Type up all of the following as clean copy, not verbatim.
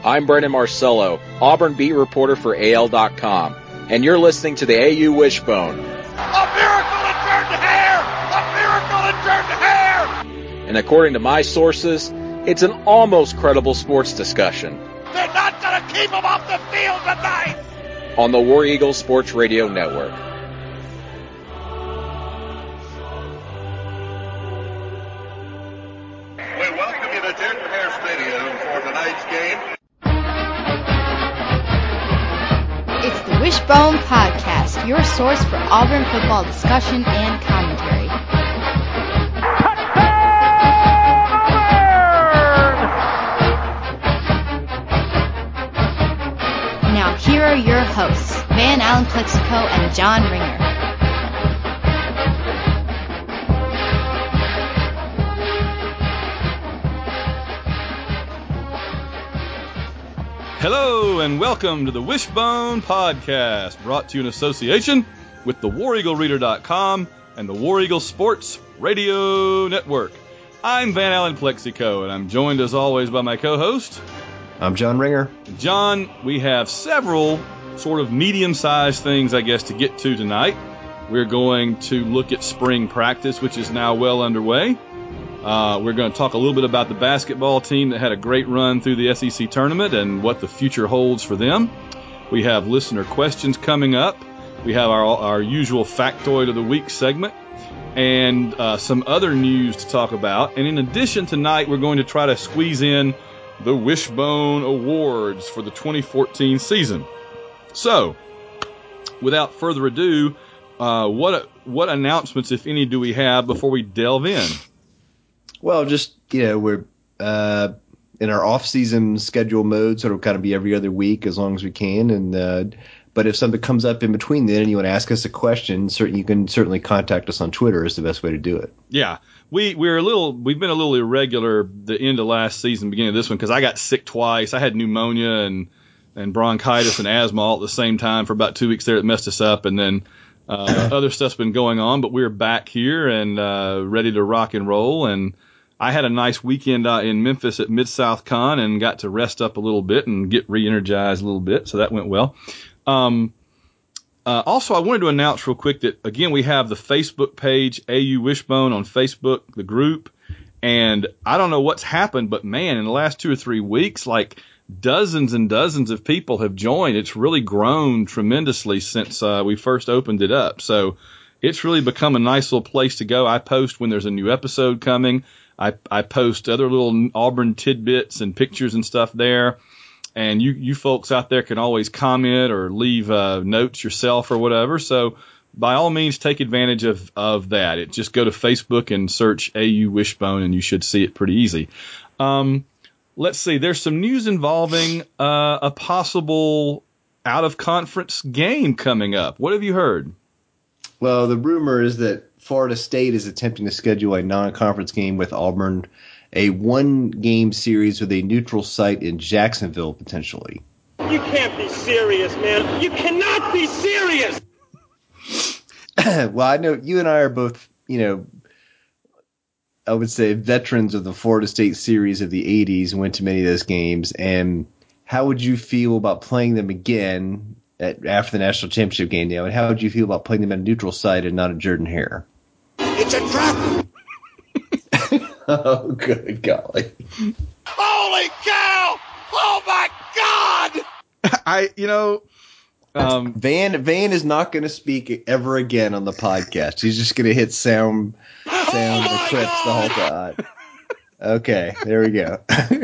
I'm Brendan Marcello, Auburn beat reporter for AL.com, and you're listening to the AU Wishbone. A miracle in turned hair! A miracle in turned hair! And according to my sources, it's an almost credible sports discussion. They're not going to keep him off the field tonight! On the War Eagle Sports Radio Network. We welcome you to Jordan Hare Stadium for tonight's game. It's the Wishbone Podcast, your source for Auburn football discussion and commentary. Now here are your hosts, Van Allen Plexico and John Ringer. Hello and welcome to the Wishbone Podcast, brought to you in association with the WarEagleReader.com and the War Eagle Sports Radio Network. I'm Van Allen Plexico, and I'm joined as always by my co-host. I'm John Ringer. John, we have several sort of medium-sized things, I guess, to get to tonight. We're going to look at spring practice, which is now well underway. We're going to talk a little bit about the basketball team that had a great run through the SEC tournament and what the future holds for them. We have listener questions coming up. We have our usual factoid of the week segment and some other news to talk about. And in addition, tonight we're going to try to squeeze in the Wishbone Awards for the 2014 season. So, without further ado, what announcements, if any, do we have before we delve in? Well, just, we're in our off-season schedule mode, sort of kind of be every other week as long as we can. And but if something comes up in between then and you want to ask us a question, you can certainly contact us on Twitter is the best way to do it. Yeah. We've been a little irregular the end of last season, beginning of this one, because I got sick twice. I had pneumonia and bronchitis and asthma all at the same time for about 2 weeks there. It messed us up, and then other stuff's been going on, but we're back here and ready to rock and roll. And I had a nice weekend in Memphis at Mid-South Con and got to rest up a little bit and get re-energized a little bit, so that went well. Also, I wanted to announce real quick that, again, we have the Facebook page, AU Wishbone on Facebook, the group, and I don't know what's happened, but, man, in the last 2 or 3 weeks, like, dozens and dozens of people have joined. It's really grown tremendously since we first opened it up, so it's really become a nice little place to go. I post when there's a new episode coming. I post other little Auburn tidbits and pictures and stuff there. And you folks out there can always comment or leave notes yourself or whatever. So by all means, take advantage of that. Just go to Facebook and search AU Wishbone, and you should see it pretty easy. Let's see. There's some news involving a possible out-of-conference game coming up. What have you heard? Well, the rumor is that Florida State is attempting to schedule a non-conference game with Auburn, a one-game series with a neutral site in Jacksonville, potentially. You can't be serious, man. You cannot be serious! Well, I know you and I are both, I would say veterans of the Florida State series of the 80s, went to many of those games. And how would you feel about playing them again after the national championship game now? And how would you feel about playing them at a neutral site and not at Jordan Hare? It's a trap! Oh, good golly. Holy cow! Oh, my God! Van is not going to speak ever again on the podcast. He's just going to hit sound clips the whole time. Okay, there we go.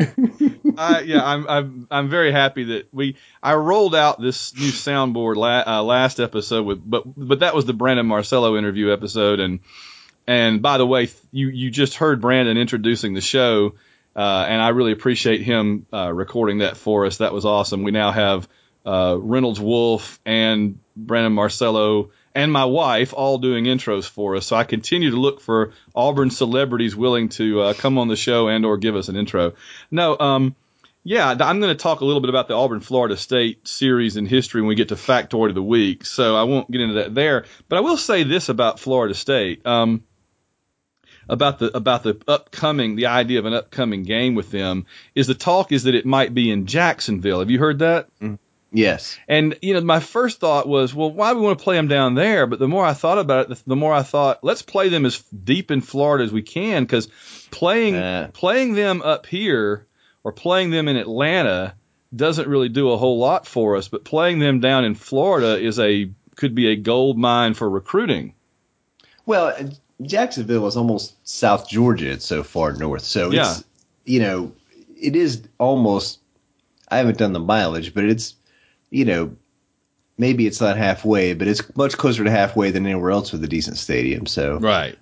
I'm very happy that I rolled out this new soundboard last episode but that was the Brandon Marcello interview episode, and by the way, you just heard Brandon introducing the show, and I really appreciate him recording that for us. That was awesome. We now have Reynolds Wolf and Brandon Marcello and my wife all doing intros for us. So I continue to look for Auburn celebrities willing to come on the show and or give us an intro. No, I'm going to talk a little bit about the Auburn-Florida State series in history when we get to Factoid of the Week, so I won't get into that there. But I will say this about Florida State. about the idea of an upcoming game with them is the talk is that it might be in Jacksonville. Have you heard that? Yes. And, my first thought was, well, why do we want to play them down there? But the more I thought about it, the more I thought, let's play them as deep in Florida as we can, because playing them up here or playing them in Atlanta doesn't really do a whole lot for us. But playing them down in Florida could be a gold mine for recruiting. Well, Jacksonville is almost South Georgia. It's so far north. So it's, it is almost, I haven't done the mileage, but it's, maybe it's not halfway, but it's much closer to halfway than anywhere else with a decent stadium. So right.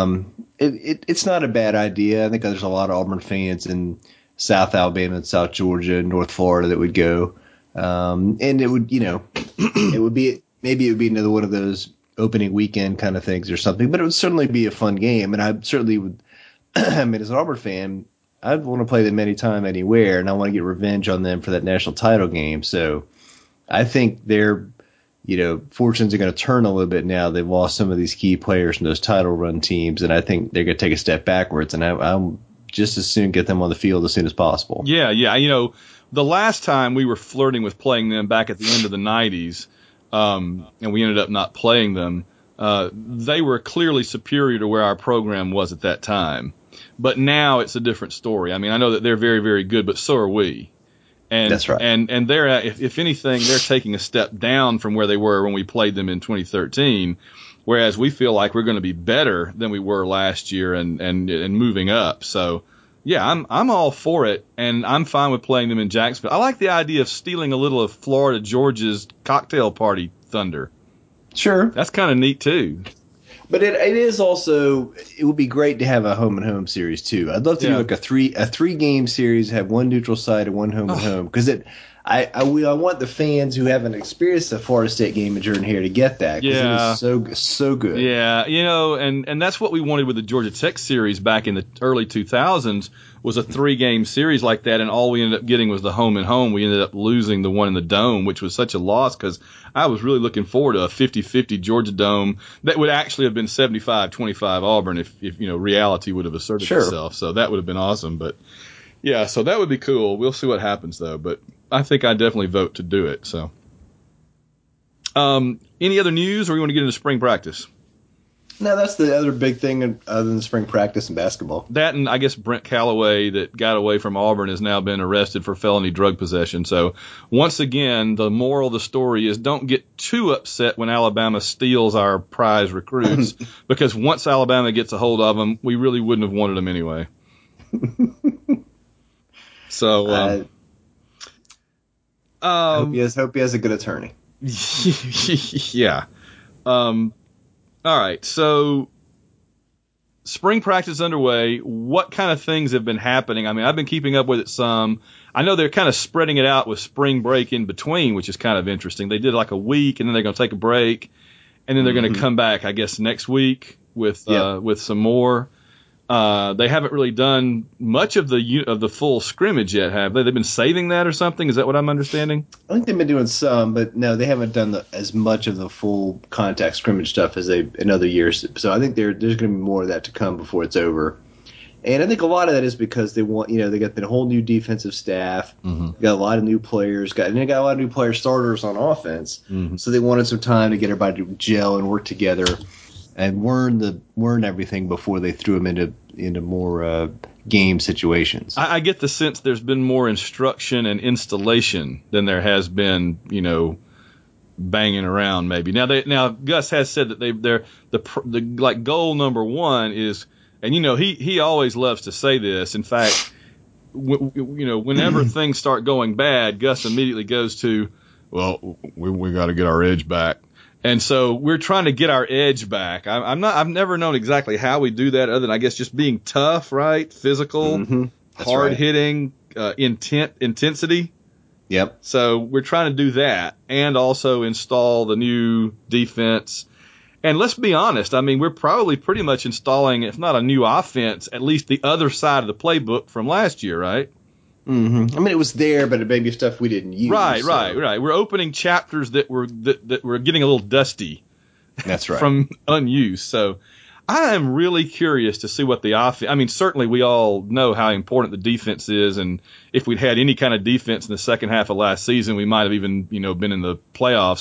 It's not a bad idea. I think there's a lot of Auburn fans in South Alabama and South Georgia and North Florida that would go. And it would, it would be another one of those opening weekend kind of things or something, but it would certainly be a fun game. And I certainly would, as an Auburn fan, I'd want to play them anytime, anywhere, and I want to get revenge on them for that national title game. So I think their, fortunes are going to turn a little bit now. They've lost some of these key players from those title run teams, and I think they're going to take a step backwards. And I'm just as soon get them on the field as soon as possible. Yeah. The last time we were flirting with playing them back at the end of the 90s, and we ended up not playing them, they were clearly superior to where our program was at that time. But now it's a different story. I mean, I know that they're very, very good, but so are we. And that's right. And they're if anything, they're taking a step down from where they were when we played them in 2013. Whereas we feel like we're going to be better than we were last year and moving up. So yeah, I'm all for it, and I'm fine with playing them in Jacksonville. I like the idea of stealing a little of Florida Georgia's cocktail party thunder. Sure, that's kind of neat too. But it is also, it would be great to have a home and home series too. I'd love to do like a three game series, have one neutral site and one home and home, because I want the fans who haven't experienced a Florida State game in Jordan Hare to get that. Yeah, it is so good. Yeah, and that's what we wanted with the Georgia Tech series back in the early 2000s, was a 3-game series like that, and all we ended up getting was the home and home. We ended up losing the one in the Dome, which was such a loss because I was really looking forward to a 50-50 Georgia Dome that would actually have been 75-25 Auburn if reality would have asserted itself. So that would have been awesome. But yeah, so that would be cool. We'll see what happens though. But I think I definitely vote to do it. So, any other news, or we want to get into spring practice? No, that's the other big thing other than spring practice and basketball. That, and I guess Brent Callaway, that got away from Auburn, has now been arrested for felony drug possession. So once again, the moral of the story is don't get too upset when Alabama steals our prize recruits, because once Alabama gets a hold of them, we really wouldn't have wanted them anyway. So, hope he has a good attorney. Yeah. All right, so spring practice underway. What kind of things have been happening? I mean, I've been keeping up with it some. I know they're kind of spreading it out with spring break in between, which is kind of interesting. They did like a week, and then they're going to take a break, and then they're going to come back, I guess, next week with some more. They haven't really done much of the full scrimmage yet, have they? They've been saving that or something? Is that what I'm understanding? I think they've been doing some, but no, they haven't done as much of the full contact scrimmage stuff as they in other years. So I think there's going to be more of that to come before it's over. And I think a lot of that is because they want, they got the whole new defensive staff, got a lot of new players, got a lot of new player starters on offense. So they wanted some time to get everybody to gel and work together and learn everything before they threw them into more game situations. I get the sense there's been more instruction and installation than there has been, banging around maybe. Now Gus has said that they're the goal number one is, and he always loves to say this. In fact, whenever things start going bad, Gus immediately goes to, well, we got to get our edge back. And so we're trying to get our edge back. I've never known exactly how we do that, other than I guess just being tough, right? Physical, hard hitting, intensity. Yep. So we're trying to do that, and also install the new defense. And let's be honest, I mean, we're probably pretty much installing, if not a new offense, at least the other side of the playbook from last year, right? I mean, it was there, but it may be stuff we didn't use. Right. We're opening chapters that were getting a little dusty. That's right. From unused. So I am really curious to see what the offense. I mean, certainly we all know how important the defense is, and if we'd had any kind of defense in the second half of last season, we might have even been in the playoffs.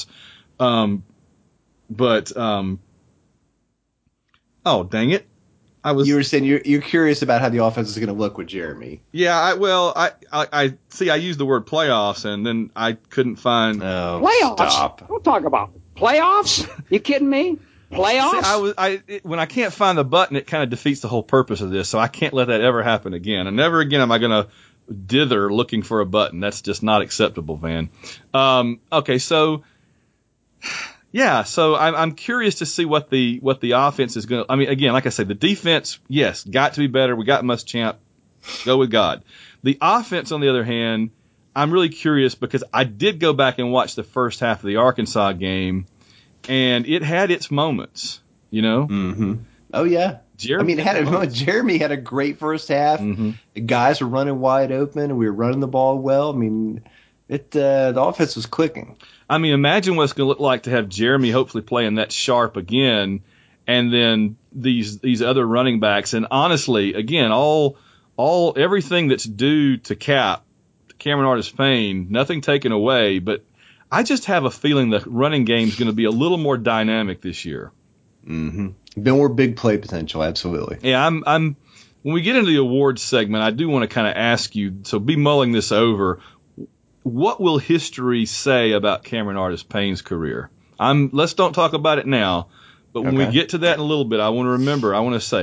Oh dang it! You were saying you're curious about how the offense is going to look with Jeremy. Yeah, I see. I used the word playoffs, and then I couldn't find playoffs. Stop. Don't talk about playoffs. You kidding me? Playoffs? See, when I can't find the button, it kind of defeats the whole purpose of this. So I can't let that ever happen again. And never again am I going to dither looking for a button. That's just not acceptable, Van. Okay, so yeah, so I'm curious to see what the offense is going to. I mean, again, like I say, the defense, yes, got to be better. We got Muschamp. Go with God. The offense, on the other hand, I'm really curious because I did go back and watch the first half of the Arkansas game. And it had its moments, Mm-hmm. Oh, yeah. Jeremy had a great first half. Mm-hmm. The guys were running wide open, and we were running the ball well. I mean, the offense was clicking. I mean, imagine what it's going to look like to have Jeremy hopefully playing that sharp again, and then these other running backs. And honestly, again, everything that's due to Cameron Artis-Payne, nothing taken away, but I just have a feeling the running game is going to be a little more dynamic this year. Mm-hmm. More big play potential, absolutely. Yeah, I'm. When we get into the awards segment, I do want to kind of ask you. So be mulling this over. What will history say about Cameron Artis-Payne's career? Let's don't talk about it now. But when we get to that in a little bit, I want to say,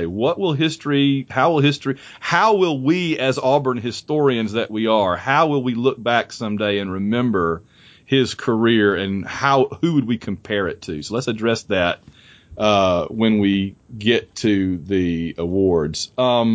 how will we as Auburn historians that we are, how will we look back someday and remember his career, and who would we compare it to? So let's address that when we get to the awards.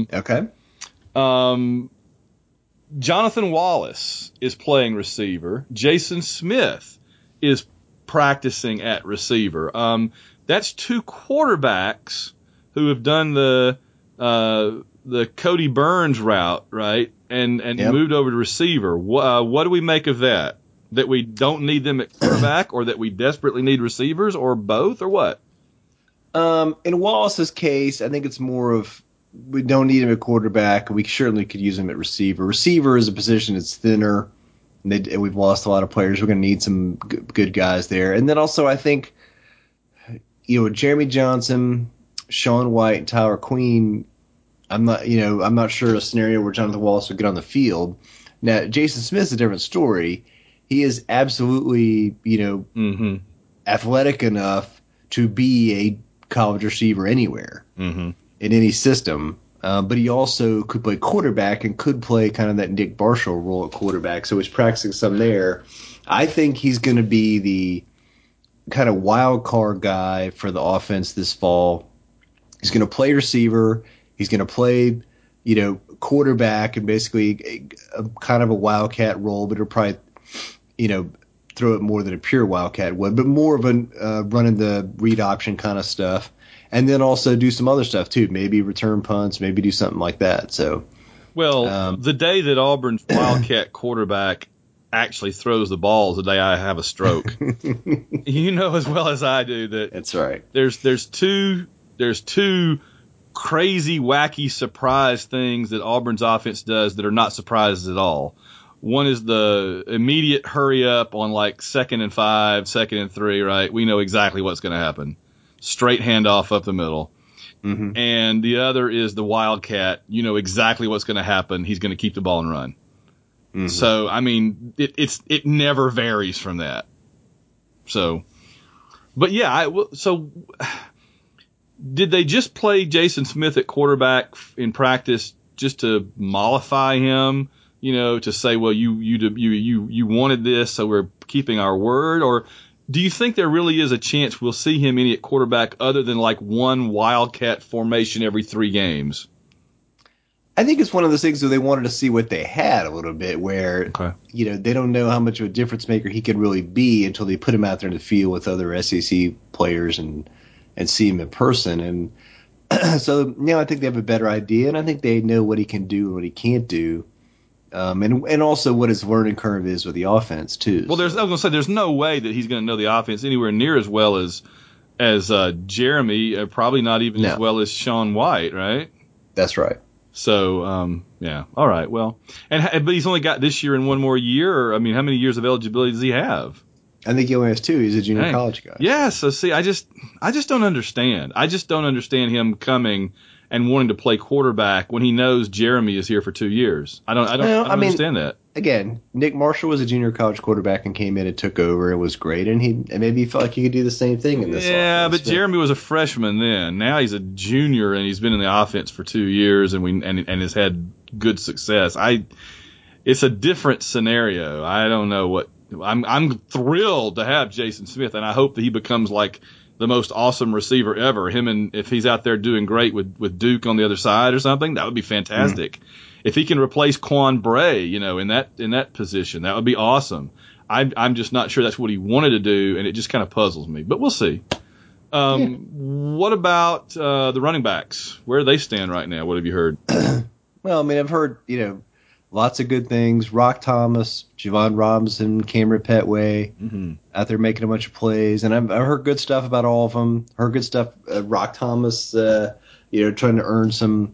Jonathan Wallace is playing receiver. Jason Smith is practicing at receiver. That's two quarterbacks who have done the Cody Burns route, right? And moved over to receiver. What do we make of that? That we don't need them at quarterback, or that we desperately need receivers, or both, or what? In Wallace's case, I think it's more of we don't need him at quarterback. We certainly could use him at receiver. Receiver is a position that's thinner, and we've lost a lot of players. We're going to need some good guys there. And then also, I think, Jeremy Johnson, Sean White, and Tyler Queen. I'm not sure a scenario where Jonathan Wallace would get on the field. Now, Jason Smith's a different story. He is absolutely, athletic enough to be a college receiver anywhere in any system. But he also could play quarterback and could play kind of that Nick Barshall role at quarterback. So he's practicing some there. I think he's going to be the kind of wild card guy for the offense this fall. He's going to play receiver. He's going to play, quarterback and basically a kind of a wildcat role, but it'll probably throw it more than a pure wildcat would, but more of a running the read option kind of stuff. And then also do some other stuff too, maybe return punts, maybe do something like that. So, the day that Auburn's wildcat quarterback actually throws the ball is the day I have a stroke. You know as well as I do that. That's right. There's two crazy, wacky surprise things that Auburn's offense does that are not surprises at all. One is the immediate hurry up on like 2nd and 5, 2nd and 3, right? We know exactly what's going to happen. Straight handoff up the middle. Mm-hmm. And the other is the wildcat. You know exactly what's going to happen. He's going to keep the ball and run. Mm-hmm. So, I mean, it never varies from that. So, but yeah, so did they just play Jason Smith at quarterback in practice just to mollify him? To say, well, you wanted this, so we're keeping our word? Or do you think there really is a chance we'll see him any at quarterback other than like one wildcat formation every 3 games? I think it's one of those things where they wanted to see what they had a little bit, where they don't know how much of a difference maker he could really be until they put him out there in the field with other SEC players and see him in person. And so I think they have a better idea, and I think they know what he can do and what he can't do. And also what his learning curve is with the offense too. Well, I was going to say there's no way that he's going to know the offense anywhere near as well as as Jeremy, probably not even as well as Sean White, right? That's right. So, yeah. All right. Well, but he's only got this year and one more year. Or, I mean, how many years of eligibility does he have? I think he only has 2. He's a junior college guy. Yeah. So see, I just don't understand. I just don't understand him coming and wanting to play quarterback when he knows Jeremy is here for 2 years. I don't understand that. Again, Nick Marshall was a junior college quarterback and came in and took over and was great, and maybe he felt like he could do the same thing in this offense. Yeah, but Jeremy was a freshman then. Now he's a junior and he's been in the offense for 2 years and has had good success. It's a different scenario. I don't know what. I'm thrilled to have Jason Smith, and I hope that he becomes like the most awesome receiver ever. Him, and if he's out there doing great with Duke on the other side or something, that would be fantastic. If he can replace Quan Bray, in that position, that would be awesome. I'm just not sure that's what he wanted to do, and it just kind of puzzles me. But we'll see. What about the running backs? Where do they stand right now? What have you heard? Well, I mean, I've heard lots of good things. Rock Thomas, Javon Robinson, Cameron Petway out there making a bunch of plays, and I've heard good stuff about all of them. Heard good stuff. Rock Thomas, trying to earn some.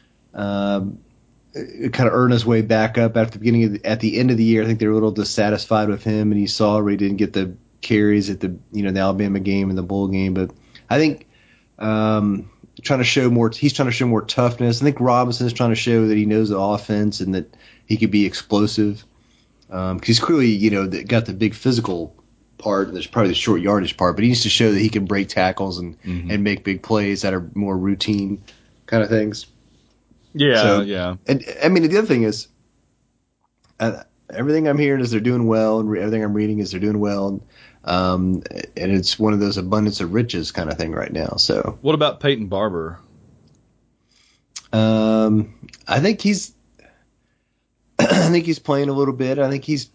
Kind of earn his way back up at the end of the year. I think they were a little dissatisfied with him, and he saw he didn't get the carries at the Alabama game and the bowl game. But I think trying to show more toughness. I think Robinson is trying to show that he knows the offense and that he could be explosive. He's clearly got the big physical part. There's probably the short yardage part, but he needs to show that he can break tackles and make big plays that are more routine kind of things. Yeah, yeah. And I mean, the other thing is, everything I'm hearing is they're doing well, and everything I'm reading is they're doing well, and it's one of those abundance of riches kind of thing right now. So, what about Peyton Barber? I think he's playing a little bit. I think he's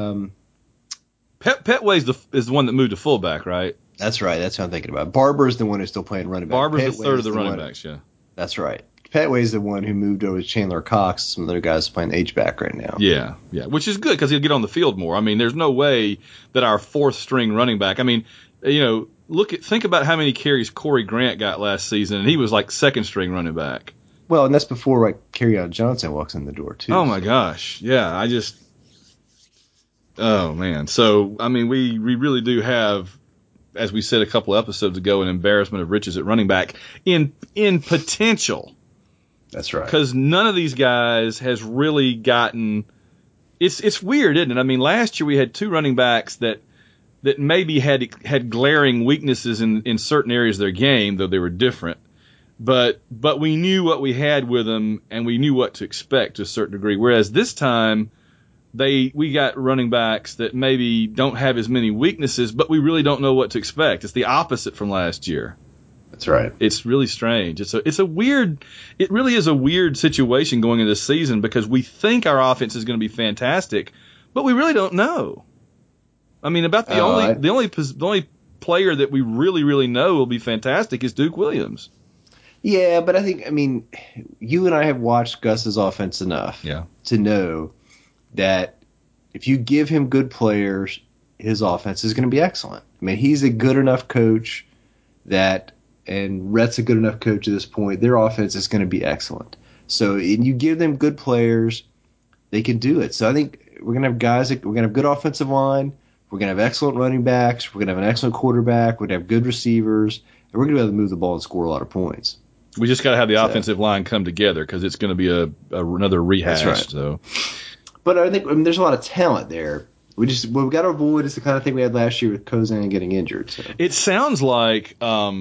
Petway is the one that moved to fullback, right? That's right. That's what I'm thinking about. Barber is the one who's still playing running back. Barber's the third of the running backs, yeah. That's right. Petway's the one who moved over to Chandler Cox. Some other guys playing H-back right now. Yeah, which is good because he'll get on the field more. I mean, there's no way that our fourth string running back. I mean, think about how many carries Corey Grant got last season, and he was like second string running back. Well, and that's before Kerryon Johnson walks in the door too. Oh my gosh, yeah. Oh man. So I mean, we really do have, as we said a couple episodes ago, an embarrassment of riches at running back in potential. That's right. Because none of these guys has really gotten. It's weird, isn't it? I mean, last year we had 2 running backs that maybe had glaring weaknesses in certain areas of their game, though they were different. But we knew what we had with them, and we knew what to expect to a certain degree. Whereas this time, we got running backs that maybe don't have as many weaknesses, but we really don't know what to expect. It's the opposite from last year. That's right. It's really strange. It really is a weird situation going into this season because we think our offense is going to be fantastic, but we really don't know. I mean, about the only player that we really, really know will be fantastic is Duke Williams. Yeah, but I mean, you and I have watched Gus's offense enough to know that if you give him good players, his offense is going to be excellent. I mean, he's a good enough coach and Rhett's a good enough coach at this point, their offense is going to be excellent. So, and you give them good players, they can do it. So I think we're going to have guys, we're going to have good offensive line, we're going to have excellent running backs, we're going to have an excellent quarterback, we're going to have good receivers, and we're going to be able to move the ball and score a lot of points. We just got to have the offensive line come together because it's going to be another rehash. That's right. So. But I think there's a lot of talent there. What we got to avoid is the kind of thing we had last year with Kozan getting injured. So. It sounds like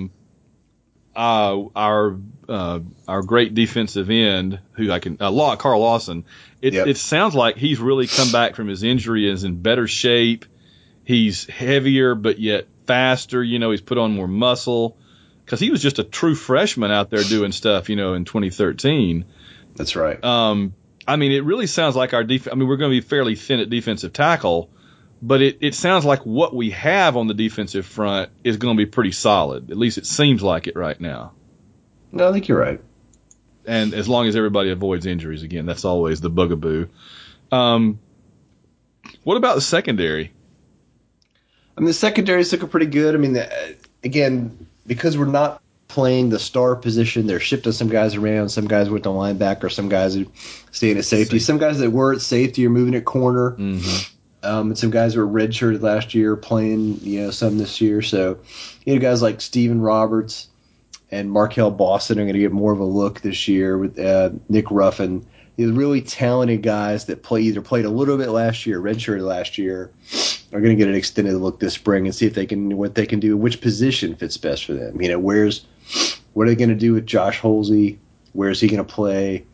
our great defensive end, Carl Lawson. It sounds like he's really come back from his injury, is in better shape. He's heavier, but yet faster. He's put on more muscle because he was just a true freshman out there doing stuff. In 2013. That's right. I mean, it really sounds like our defense. I mean, we're going to be fairly thin at defensive tackle, but it sounds like what we have on the defensive front is going to be pretty solid. At least it seems like it right now. No, I think you're right. And as long as everybody avoids injuries, again, that's always the bugaboo. What about the secondary? I mean, the secondary is looking pretty good. I mean, again, because we're not playing the star position, they're shifting some guys around. Some guys went to linebacker, some guys are staying at safety. Some guys that were at safety are moving at corner. And some guys were redshirted last year playing, some this year. So, guys like Steven Roberts and Markel Boston are going to get more of a look this year with Nick Ruffin. These really talented guys that either played a little bit last year, redshirted last year, are going to get an extended look this spring and see if what they can do, which position fits best for them. What are they going to do with Josh Holsey? Where is he going to play?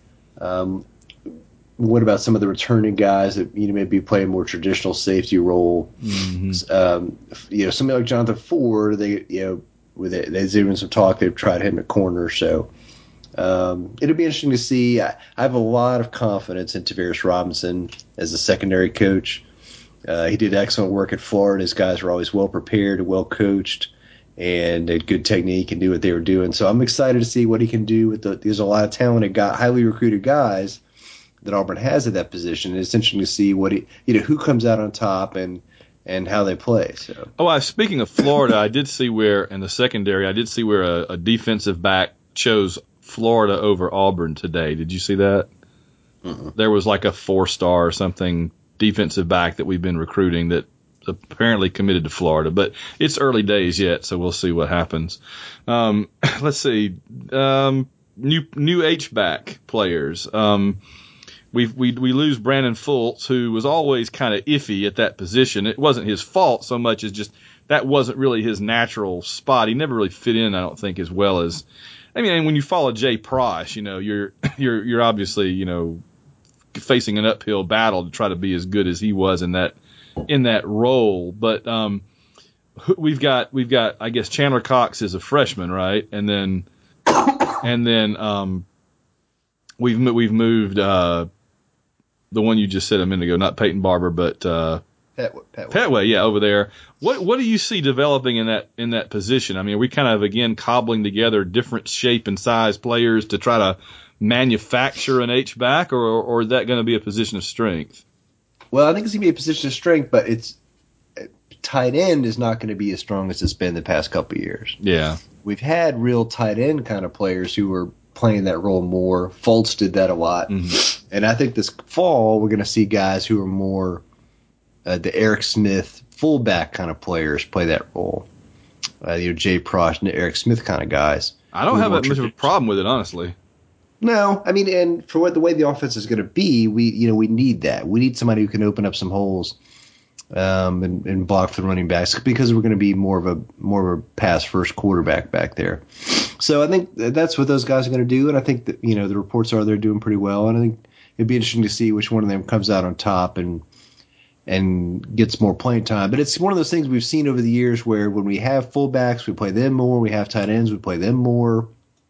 What about some of the returning guys that maybe play a more traditional safety role? Somebody like Jonathan Ford, there's even some talk they've tried him at corner. So it'll be interesting to see. I have a lot of confidence in Tavares Robinson as a secondary coach. He did excellent work at Florida. His guys were always well prepared, well coached, and had good technique and knew what they were doing. So I'm excited to see what he can do with there's a lot of talented highly recruited guys that Auburn has at that position. And it's interesting to see who comes out on top and how they play. So. Speaking of Florida, I did see where in the secondary, a defensive back chose Florida over Auburn today. Did you see that? There was like a 4-star or something defensive back that we've been recruiting that apparently committed to Florida, but it's early days yet, so we'll see what happens. Let's see. New H-back players. We lose Brandon Fultz, who was always kind of iffy at that position. It wasn't his fault so much as just that wasn't really his natural spot. He never really fit in, I don't think, as well as. I mean, when you follow Jay Prosh, you're obviously facing an uphill battle to try to be as good as he was in that role. But we've got I guess Chandler Cox is a freshman, right? And then we've moved the one you just said a minute ago, not Peyton Barber, but Petway, yeah, over there. What do you see developing in that position? I mean, are we kind of again cobbling together different shape and size players to try to manufacture an H-back, or is that going to be a position of strength? Well, I think it's going to be a position of strength, but it's tight end is not going to be as strong as it's been the past couple of years. Yeah. We've had real tight end kind of players who were playing that role more. Fultz did that a lot. And I think this fall we're going to see guys who are more the Eric Smith fullback kind of players play that role. Jay Prosh and the Eric Smith kind of guys. I don't have that much of a problem with it, honestly. No, I mean, and for the way the offense is going to be, we need that. We need somebody who can open up some holes and block for the running backs because we're going to be more of a pass first quarterback back there. So I think that's what those guys are going to do, and I think that the reports are they're doing pretty well, and I think it'd be interesting to see which one of them comes out on top and gets more playing time. But it's one of those things we've seen over the years where when we have fullbacks, we play them more. We have tight ends, we play them more.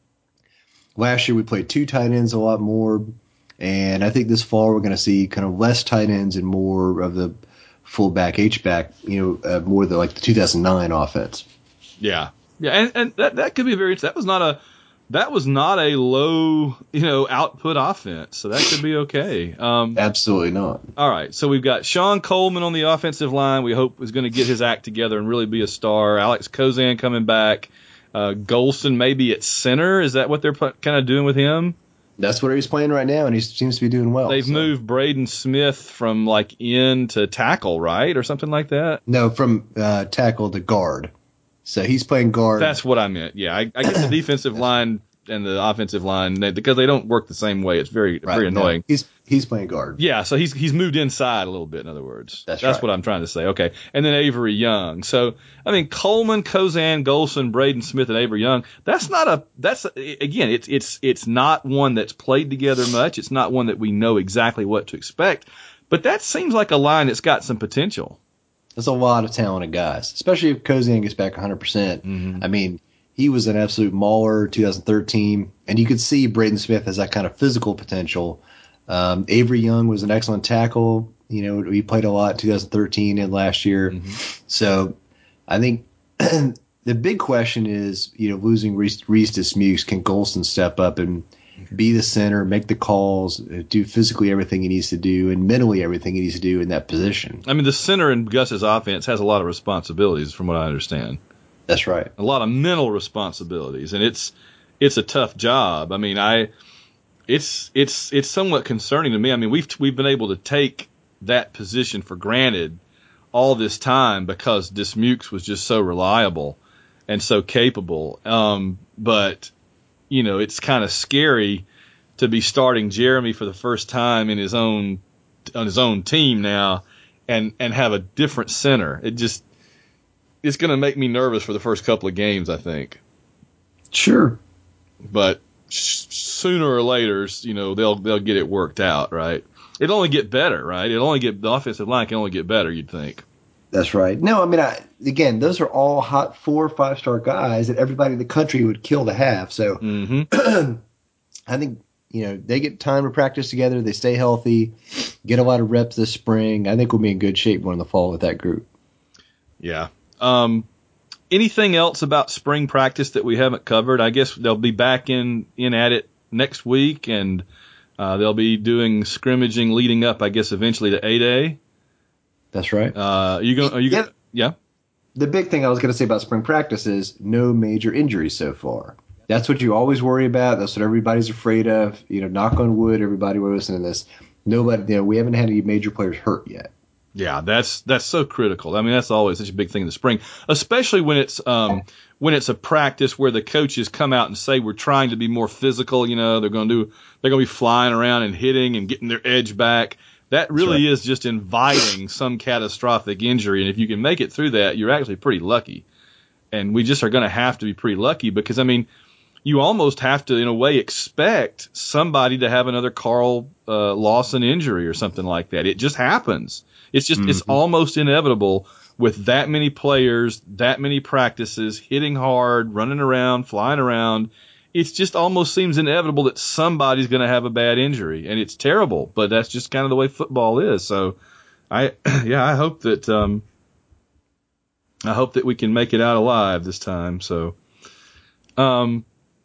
Last year we played 2 tight ends a lot more, and I think this fall we're going to see kind of less tight ends and more of the fullback H-back, more the 2009 offense. Yeah, and that could be that was not a low output offense, so that could be okay. Absolutely not. All right, so we've got Sean Coleman on the offensive line. We hope is going to get his act together and really be a star. Alex Kozan coming back. Golson maybe at center. Is that what they're kind of doing with him? That's what he's playing right now, and he seems to be doing well. They've moved Braden Smith from in to tackle, right, or something like that? No, from tackle to guard. So he's playing guard. That's what I meant. Yeah, I get the defensive line and the offensive line because they don't work the same way. It's very annoying. No, he's playing guard. Yeah, so he's moved inside a little bit. In other words, that's right. What I'm trying to say. Okay, and then Avery Young. So I mean Coleman, Kozan, Golson, Braden Smith, and Avery Young. It's not one that's played together much. It's not one that we know exactly what to expect. But that seems like a line that's got some potential. There's a lot of talented guys, especially if Kozan gets back 100%. I mean, he was an absolute mauler 2013, and you could see Braden Smith has that kind of physical potential. Avery Young was an excellent tackle. He played a lot in 2013 and last year. So I think the big question is, losing Reese Dismukes, can Golson step up and be the center, make the calls, do physically everything he needs to do, and mentally everything he needs to do in that position? I mean, the center in Gus's offense has a lot of responsibilities, from what I understand. That's right. A lot of mental responsibilities, and it's a tough job. I mean, it's somewhat concerning to me. I mean, we've been able to take that position for granted all this time because Dismukes was just so reliable and so capable. But you know, it's kind of scary to be starting Jeremy for the first time on his own team now, and have a different center. It's going to make me nervous for the first couple of games, I think. Sure. But sooner or later, you know, they'll get it worked out, right? It'll only get better, right? The offensive line can only get better, you'd think. That's right. No, I mean, again, those are all hot 4 or 5-star guys that everybody in the country would kill to have. So I think, you know, they get time to practice together. They stay healthy, get a lot of reps this spring. I think we'll be in good shape going in the fall with that group. Yeah. Anything else about spring practice that we haven't covered? I guess they'll be back in at it next week, and they'll be doing scrimmaging leading up, I guess, eventually to 8A. That's right. Yeah. The big thing I was going to say about spring practice is no major injuries so far. That's what you always worry about. That's what everybody's afraid of. You know, knock on wood, everybody we're listening to this. Nobody, you know, we haven't had any major players hurt yet. Yeah, that's so critical. I mean, that's always such a big thing in the spring, especially when it's a practice where the coaches come out and say we're trying to be more physical. You know, they're going to be flying around and hitting and getting their edge back. That really is just inviting some catastrophic injury. And if you can make it through that, you're actually pretty lucky. And we just are going to have to be pretty lucky because, I mean, you almost have to, in a way, expect somebody to have another Carl Lawson injury or something like that. It just happens. It's just it's almost inevitable with that many players, that many practices, hitting hard, running around, flying around. It just almost seems inevitable that somebody's going to have a bad injury, and it's terrible. But that's just kind of the way football is. So, I hope that we can make it out alive this time. So, you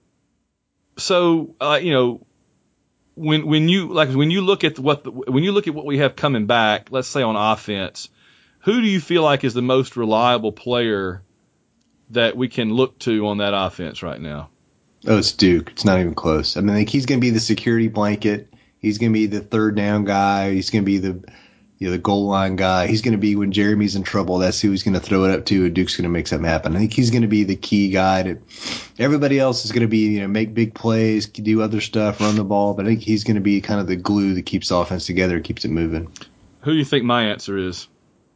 know. When you look at what we have coming back, let's say on offense, who do you feel like is the most reliable player that we can look to on that offense right now? Oh, it's Duke. It's not even close. I mean, like, he's going to be the security blanket. He's going to be the third down guy. He's going to be the goal line guy. He's going to be when Jeremy's in trouble. That's who he's going to throw it up to, and Duke's going to make something happen. I think he's going to be the key guy. To everybody else is going to be, you know, make big plays, do other stuff, run the ball. But I think he's going to be kind of the glue that keeps the offense together, keeps it moving. Who do you think my answer is?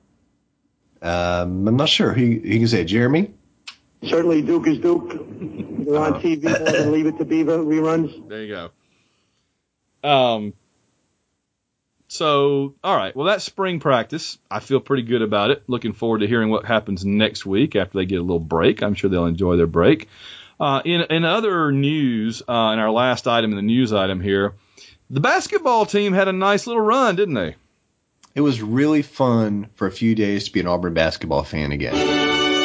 I'm not sure. Who you can say? Jeremy? Certainly Duke is Duke. They're on TV more than Leave It to Beaver reruns. There you go. So, all right. Well, that's spring practice. I feel pretty good about it. Looking forward to hearing what happens next week after they get a little break. I'm sure they'll enjoy their break. In other news, in our last item in the news item here, the basketball team had a nice little run, didn't they? It was really fun for a few days to be an Auburn basketball fan again.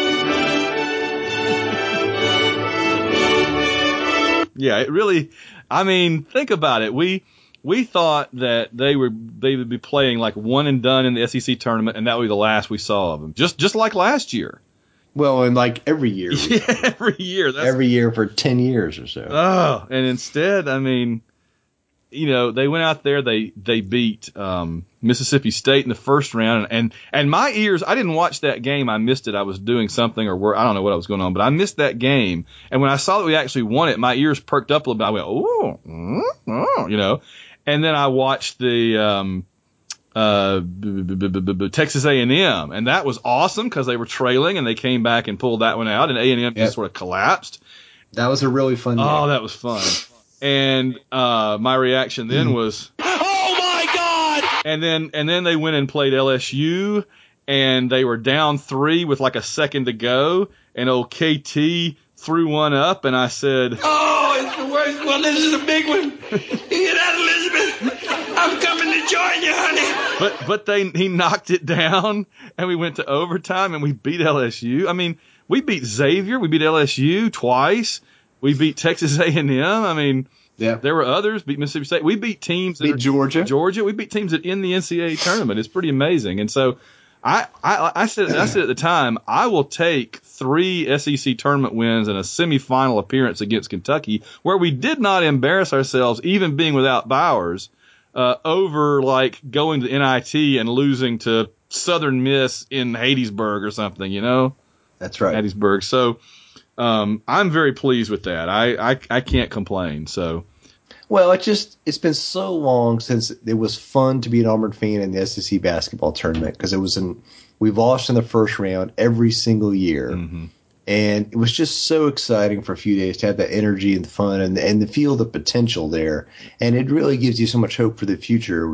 Yeah, it really, I mean, think about it. We thought that they would be playing like one and done in the SEC tournament, and that would be the last we saw of them. Just like last year. Well, and like every year. Yeah, every year. Every year for 10 years or so. Oh, and instead, I mean, you know, they went out there, they beat Mississippi State in the first round, and my ears, I didn't watch that game. I missed it. I was doing something or I don't know what was going on, but I missed that game. And when I saw that we actually won it, my ears perked up a little bit. I went, oh, you know. And then I watched the Texas A&M, and that was awesome because they were trailing and they came back and pulled that one out, and A&M just sort of collapsed. That was a really fun game. Oh, that was fun. And my reaction then was, Oh my God! and then they went and played LSU, and they were down 3 with like a second to go, and old KT threw one up, and I said, Oh, it's the worst one. This is a big one. You hear that, Elizabeth? I'm coming to join you, honey. But he knocked it down, and we went to overtime, and we beat LSU. I mean, we beat Xavier, we beat LSU twice. We beat Texas A&M. I mean, there were others. Beat Mississippi State. We beat teams. Beat Georgia. We beat teams that in the NCAA tournament. It's pretty amazing. And so I said at the time, I will take 3 SEC tournament wins and a semifinal appearance against Kentucky, where we did not embarrass ourselves, even being without Bowers, over like going to NIT and losing to Southern Miss in Hattiesburg or something, you know? That's right. Hattiesburg. So I'm very pleased with that. I can't complain. So. Well, it's been so long since it was fun to be an Auburn fan in the SEC basketball tournament, because we lost in the first round every single year. Mm-hmm. And it was just so exciting for a few days to have that energy and the fun and to feel the potential there. And it really gives you so much hope for the future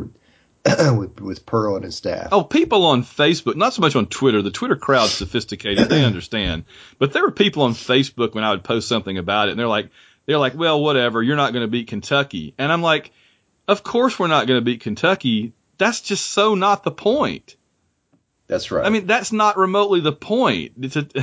with Pearl and his staff. Oh, people on Facebook, not so much on Twitter. The Twitter crowd's sophisticated. They understand. But there were people on Facebook when I would post something about it, and they're like, well, whatever, you're not going to beat Kentucky. And I'm like, of course we're not going to beat Kentucky. That's just so not the point. That's right. I mean, that's not remotely the point.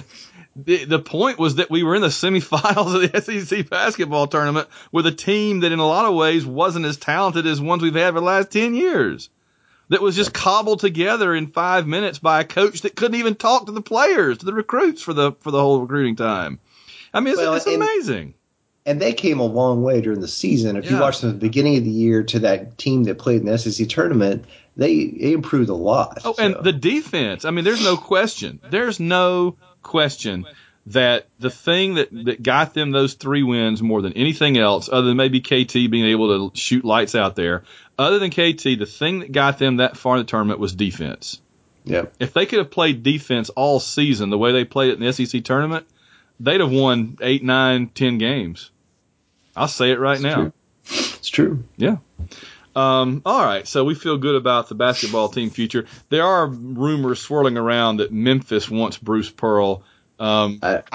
The point was that we were in the semifinals of the SEC basketball tournament with a team that in a lot of ways wasn't as talented as ones we've had for the last 10 years. That was just cobbled together in 5 minutes by a coach that couldn't even talk to the players, to the recruits for the whole recruiting time. I mean, it's amazing. And they came a long way during the season. If you watch from the beginning of the year to that team that played in the SEC tournament, they improved a lot. Oh, so. And the defense. I mean, there's no question. There's no question that the thing that got them those 3 wins more than anything else, other than maybe KT being able to shoot lights out there, other than KT, the thing that got them that far in the tournament was defense. Yeah. If they could have played defense all season the way they played it in the SEC tournament, they'd have won 8, 9, 10 games. I'll say it right now. It's true. Yeah. All right. So we feel good about the basketball team future. There are rumors swirling around that Memphis wants Bruce Pearl. I'm not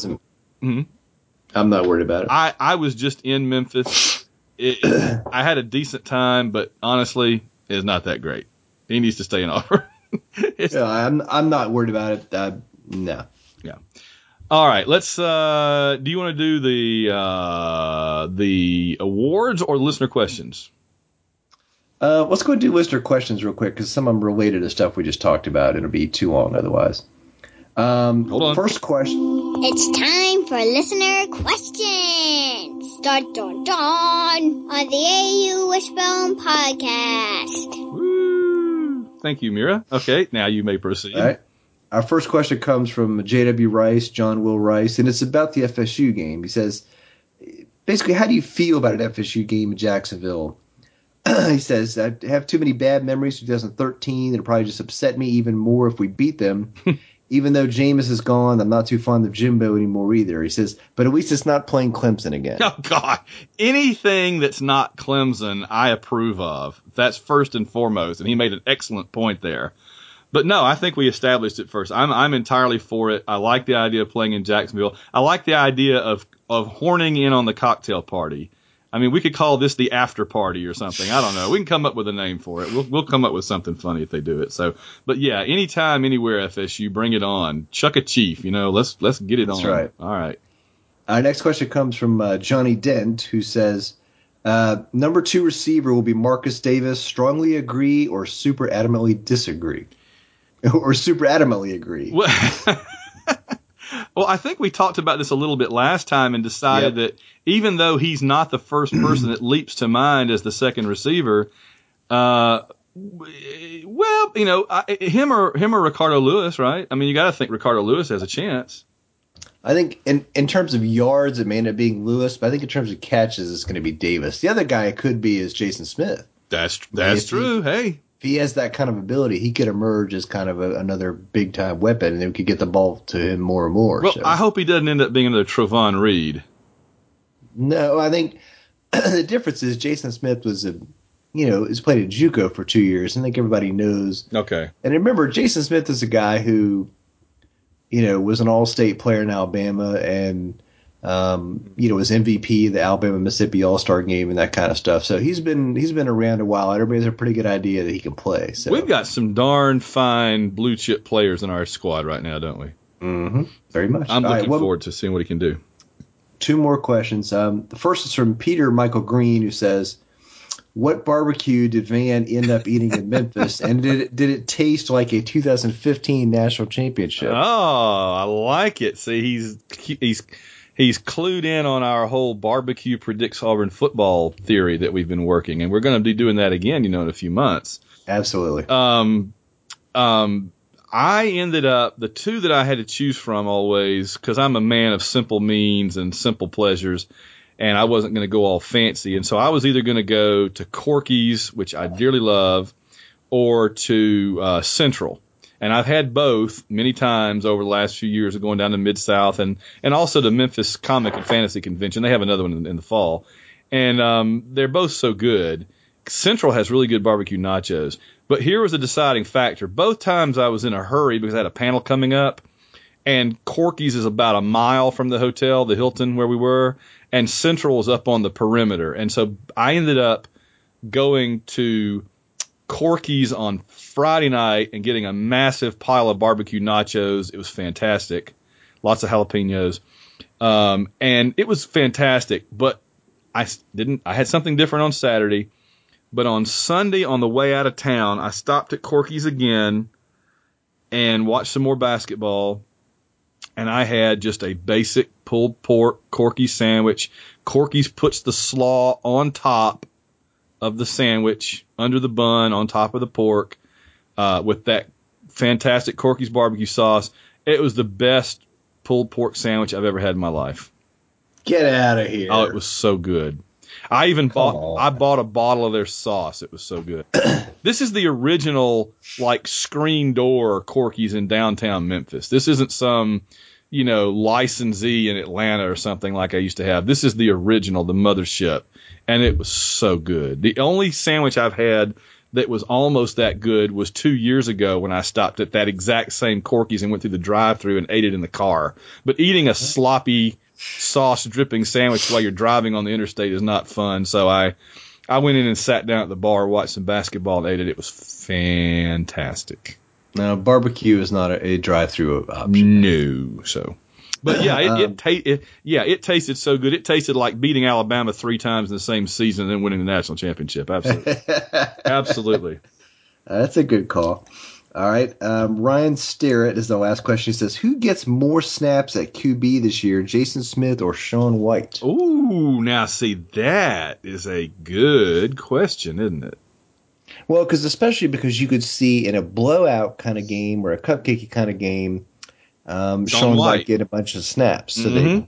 worried about it. I was just in Memphis. I had a decent time, but honestly, it's not that great. He needs to stay in Auburn. I'm not worried about it. No. Yeah. All right, let's. Do you want to do the awards or listener questions? Let's go and do listener questions real quick, because some of them related to stuff we just talked about. It'll be too long otherwise. Hold on. First question. It's time for listener questions. Dun dun dun on the AU Wishbone podcast. Woo! Thank you, Mira. Okay, now you may proceed. All right. Our first question comes from J.W. Rice, John Will Rice, and it's about the FSU game. He says, basically, how do you feel about an FSU game in Jacksonville? He says, I have too many bad memories from 2013. It'll probably just upset me even more if we beat them. Even though Jameis is gone, I'm not too fond of Jimbo anymore either. He says, but at least it's not playing Clemson again. Oh, God. Anything that's not Clemson, I approve of. That's first and foremost, and he made an excellent point there. But no, I think we established it first. I'm entirely for it. I like the idea of playing in Jacksonville. I like the idea of horning in on the cocktail party. I mean, we could call this the after party or something. I don't know. We can come up with a name for it. We'll come up with something funny if they do it. So, but yeah, anytime, anywhere, FSU, bring it on. Chuck a chief, let's get it on. That's right. All right. Our next question comes from Johnny Dent, who says, number 2 receiver will be Marcus Davis. Strongly agree or super adamantly disagree? Or super adamantly agree. Well, I think we talked about this a little bit last time and decided that even though he's not the first person that leaps to mind as the second receiver, him or Ricardo Lewis, right? I mean, you got to think Ricardo Lewis has a chance. I think in terms of yards, it may end up being Lewis, but I think in terms of catches, it's going to be Davis. The other guy it could be is Jason Smith. That's true. Hey. If he has that kind of ability, he could emerge as kind of another big-time weapon, and then we could get the ball to him more and more. Well, so. I hope he doesn't end up being another Travon Reed. No, I think the difference is Jason Smith was he's played at JUCO for 2 years. I think everybody knows. Okay. And remember, Jason Smith is a guy who, was an all-state player in Alabama and, was MVP of the Alabama-Mississippi All-Star game and that kind of stuff. So he's been around a while. Everybody has a pretty good idea that he can play. So we've got some darn fine blue chip players in our squad right now, don't we? Mm-hmm. Very much. I'm looking forward to seeing what he can do. 2 more questions. The first is from Peter Michael Green, who says, what barbecue did Van end up eating in Memphis, and did it taste like a 2015 national championship? Oh, I like it. See, he's clued in on our whole barbecue predicts Auburn football theory that we've been working, and we're going to be doing that again, in a few months. Absolutely. I ended up, the two that I had to choose from always, because I'm a man of simple means and simple pleasures, and I wasn't going to go all fancy. And so I was either going to go to Corky's, which I dearly love, or to Central. And I've had both many times over the last few years of going down to Mid-South and also the Memphis Comic and Fantasy Convention. They have another one in the fall. And they're both so good. Central has really good barbecue nachos. But here was a deciding factor. Both times I was in a hurry because I had a panel coming up. And Corky's is about a mile from the hotel, the Hilton where we were, and Central was up on the perimeter. And so I ended up going to Corky's on Friday night and getting a massive pile of barbecue nachos. It was fantastic. Lots of jalapenos. And it was fantastic. But I had something different on Saturday. But on Sunday, on the way out of town, I stopped at Corky's again and watched some more basketball. And I had just a basic pulled pork Corky's sandwich. Corky's puts the slaw on top of the sandwich, under the bun, on top of the pork, with that fantastic Corky's barbecue sauce. It was the best pulled pork sandwich I've ever had in my life. Get out of here. Oh, it was so good. I bought a bottle of their sauce. It was so good. This is the original, screen door Corky's in downtown Memphis. This isn't some, licensee in Atlanta or something like I used to have. This is the original, the mothership. And it was so good. The only sandwich I've had that was almost that good was 2 years ago when I stopped at that exact same Corky's and went through the drive-thru and ate it in the car. But eating a sloppy sauce dripping sandwich while you're driving on the interstate is not fun. So I went in and sat down at the bar, watched some basketball, and ate it. It was fantastic. No, barbecue is not a drive-through option. No. So, but yeah, it tasted so good. It tasted like beating Alabama 3 times in the same season and then winning the national championship. Absolutely. Absolutely. That's a good call. All right. Ryan Starrett is the last question. He says, who gets more snaps at QB this year, Jason Smith or Sean White? Ooh, now see, that is a good question, isn't it? Well, especially because you could see in a blowout kind of game or a cupcakey kind of game, Sean White get a bunch of snaps. So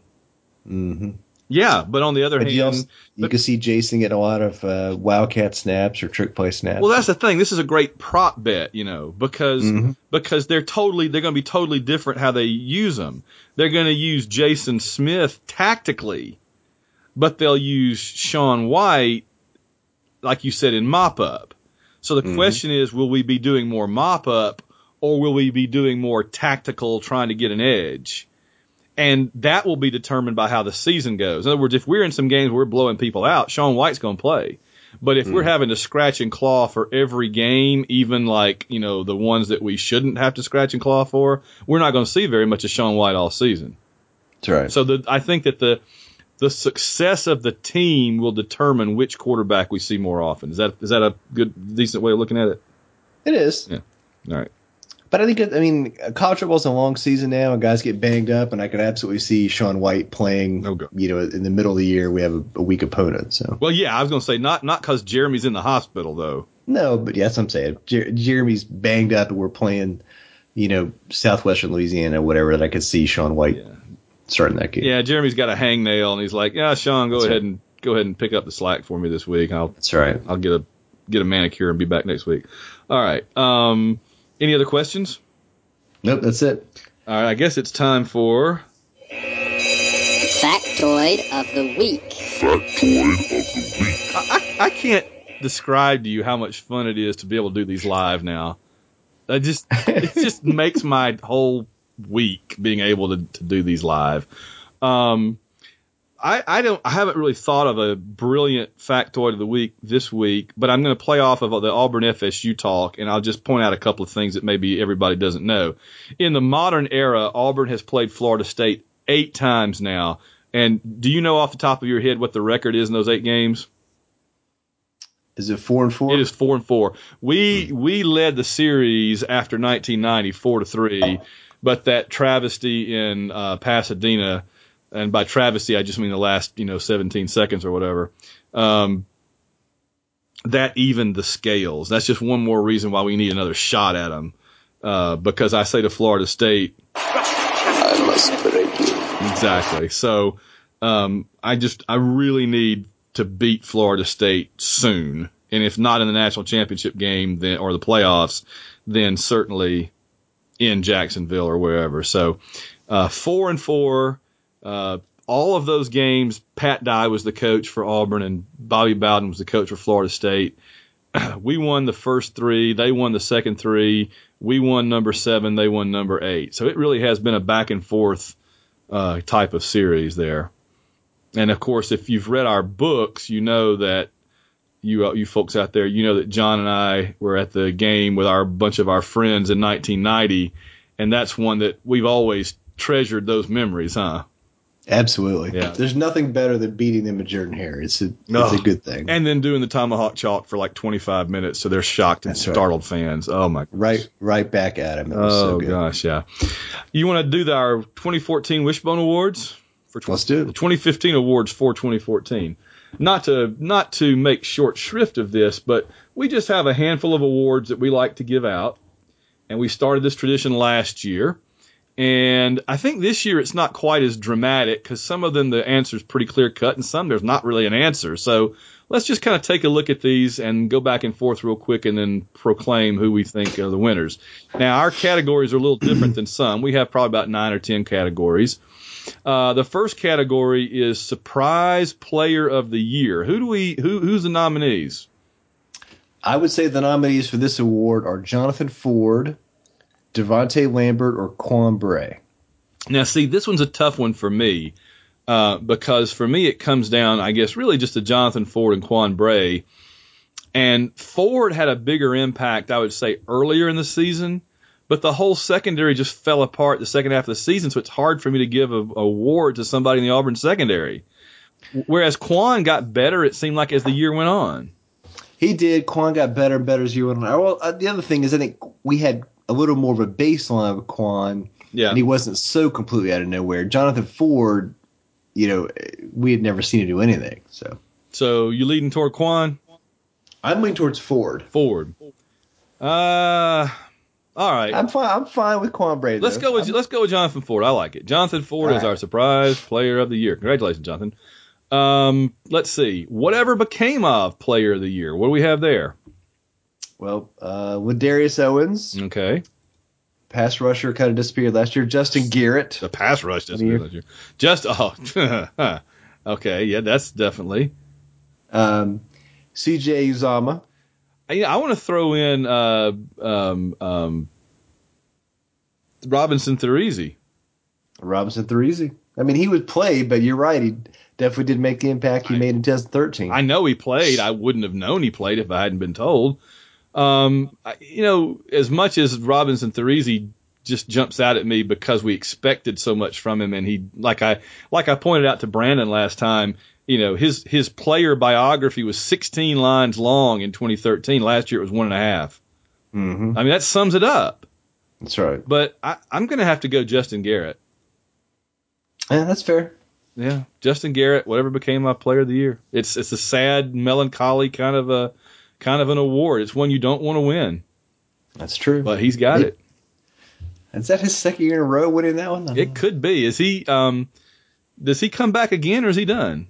Yeah, but on the other hand, you can see Jason get a lot of wildcat snaps or trick play snaps. Well, that's the thing. This is a great prop bet, because they're going to be totally different how they use them. They're going to use Jason Smith tactically, but they'll use Sean White, like you said, in mop up. So the question is, will we be doing more mop up or will we be doing more tactical, trying to get an edge? And that will be determined by how the season goes. In other words, if we're in some games where we're blowing people out, Sean White's going to play. But if we're having to scratch and claw for every game, even the ones that we shouldn't have to scratch and claw for, we're not going to see very much of Sean White all season. That's right. So I think that the success of the team will determine which quarterback we see more often. Is that a decent way of looking at it? It is. Yeah. All right. But I think, college football's a long season now, and guys get banged up, and I could absolutely see Sean White playing. In the middle of the year, we have a weak opponent. So. Well, yeah, I was going to say not because Jeremy's in the hospital though. No, but yeah, that's what I'm saying. Jeremy's banged up, and we're playing, Southwestern Louisiana, whatever. That I could see Sean White starting that game. Yeah, Jeremy's got a hangnail, and he's like, "Yeah, Sean, go ahead and pick up the slack for me this week. That's right. I'll get a manicure and be back next week." All right. Any other questions? Nope, that's it. All right, I guess it's time for Factoid of the Week. I can't describe to you how much fun it is to be able to do these live now. It just makes my whole week being able to do these live. I haven't really thought of a brilliant factoid of the week this week, but I'm going to play off of the Auburn FSU talk, and I'll just point out a couple of things that maybe everybody doesn't know. In the modern era, Auburn has played Florida State 8 times now. And do you know off the top of your head what the record is in those 8 games? Is it 4-4? It is 4-4. We led the series after 1990 4-3, but that travesty in Pasadena, and by travesty I just mean the last 17 seconds or whatever. That evened the scales. That's just one more reason why we need another shot at them. Because I say to Florida State, I must break you. Exactly. So I really need to beat Florida State soon, and if not in the national championship game then or the playoffs, then certainly in Jacksonville or wherever. So 4-4. All of those games, Pat Dye was the coach for Auburn and Bobby Bowden was the coach for Florida State. We won the first 3. They won the second 3. We won number 7. They won number 8. So it really has been a back and forth type of series there. And of course, if you've read our books, you know that you folks out there, you know that John and I were at the game with our bunch of our friends in 1990, and that's one that we've always treasured those memories, huh? Absolutely. Yeah. There's nothing better than beating them at Jordan-Hare. It's a good thing. And then doing the tomahawk chalk for like 25 minutes, so they're shocked and startled fans. Oh my gosh. Right back at him. It was so good. Gosh, yeah. You want to do our 2014 Wishbone Awards? Let's do it. The 2015 awards for 2014. Not to make short shrift of this, but we just have a handful of awards that we like to give out, and we started this tradition last year. And I think this year it's not quite as dramatic because some of them the answer is pretty clear cut, and some there's not really an answer. So let's just kind of take a look at these and go back and forth real quick, and then proclaim who we think are the winners. Now our categories are a little different than some. We have probably about 9 or 10 categories. The first category is Surprise Player of the Year. Who's the nominees? I would say the nominees for this award are Jonathan Ford, Devontae Lambert, or Quan Bray. Now, see, this one's a tough one for me because for me it comes down, I guess, really just to Jonathan Ford and Quan Bray. And Ford had a bigger impact, I would say, earlier in the season. But the whole secondary just fell apart the second half of the season, so it's hard for me to give an award to somebody in the Auburn secondary. Whereas Quan got better, it seemed like, as the year went on. He did. Quan got better and better as the year went on. Well, the other thing is I think we had a little more of a baseline with Quan, and he wasn't so completely out of nowhere. Jonathan Ford, we had never seen him do anything. So you leading toward Quan? I'm leaning towards Ford. All right. I'm fine with Quan Bray. Let's go with Jonathan Ford. I like it. Jonathan Ford is our Surprise Player of the Year. Congratulations, Jonathan. Let's see. Whatever became of Player of the Year? What do we have there? Well, with Darius Owens. Okay. Pass rusher kind of disappeared last year. Justin Garrett. The pass rush disappeared last year. Okay. Yeah, that's definitely. C.J. Uzomah. I want to throw in Robinson Therezie. I mean, he would play, but you're right. He definitely did make the impact he made in 2013. I know he played. I wouldn't have known he played if I hadn't been told. As much as Robinson Thezie just jumps out at me because we expected so much from him, and he, like I pointed out to Brandon last time, his player biography was 16 lines long in 2013. Last year it was 1.5. Mm-hmm. I mean, that sums it up. That's right. But I'm going to have to go Justin Garrett. Yeah, that's fair. Yeah, Justin Garrett, whatever became my Player of the Year. It's a sad, melancholy kind of an award. It's one you don't want to win. That's true. But he's got it. Is that his second year in a row winning that one? It could be. Is he? Does he come back again, or is he done?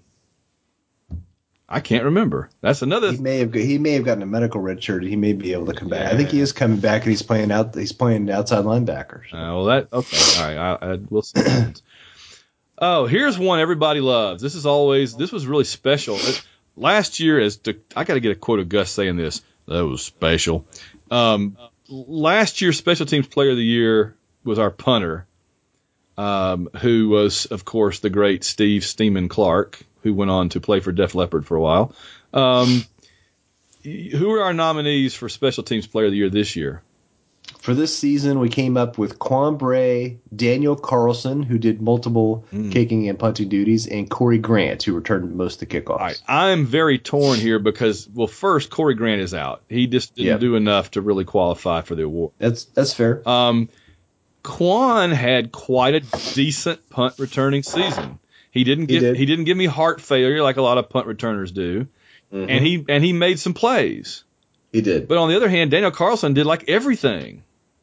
I can't remember. That's another. He may have gotten a medical red shirt. He may be able to come back. Yeah. I think he is coming back, and he's playing outside linebacker. So. Okay. All right. We'll see. Oh, here's one everybody loves. This was really special. Last year, I got to get a quote of Gus saying this. That was special. Last year's Special Teams Player of the Year was our punter, who was, of course, the great Steve Steeman Clark, who went on to play for Def Leppard for a while. Who are our nominees for Special Teams Player of the Year this year? For this season, we came up with Quan Bray, Daniel Carlson, who did multiple kicking and punting duties, and Corey Grant, who returned most of the kickoffs. All right. I'm very torn here because, well, first, Corey Grant is out. He just didn't do enough to really qualify for the award. That's fair. Quan had quite a decent punt returning season. He didn't give me heart failure like a lot of punt returners do, and he made some plays. He did. But on the other hand, Daniel Carlson did like everything.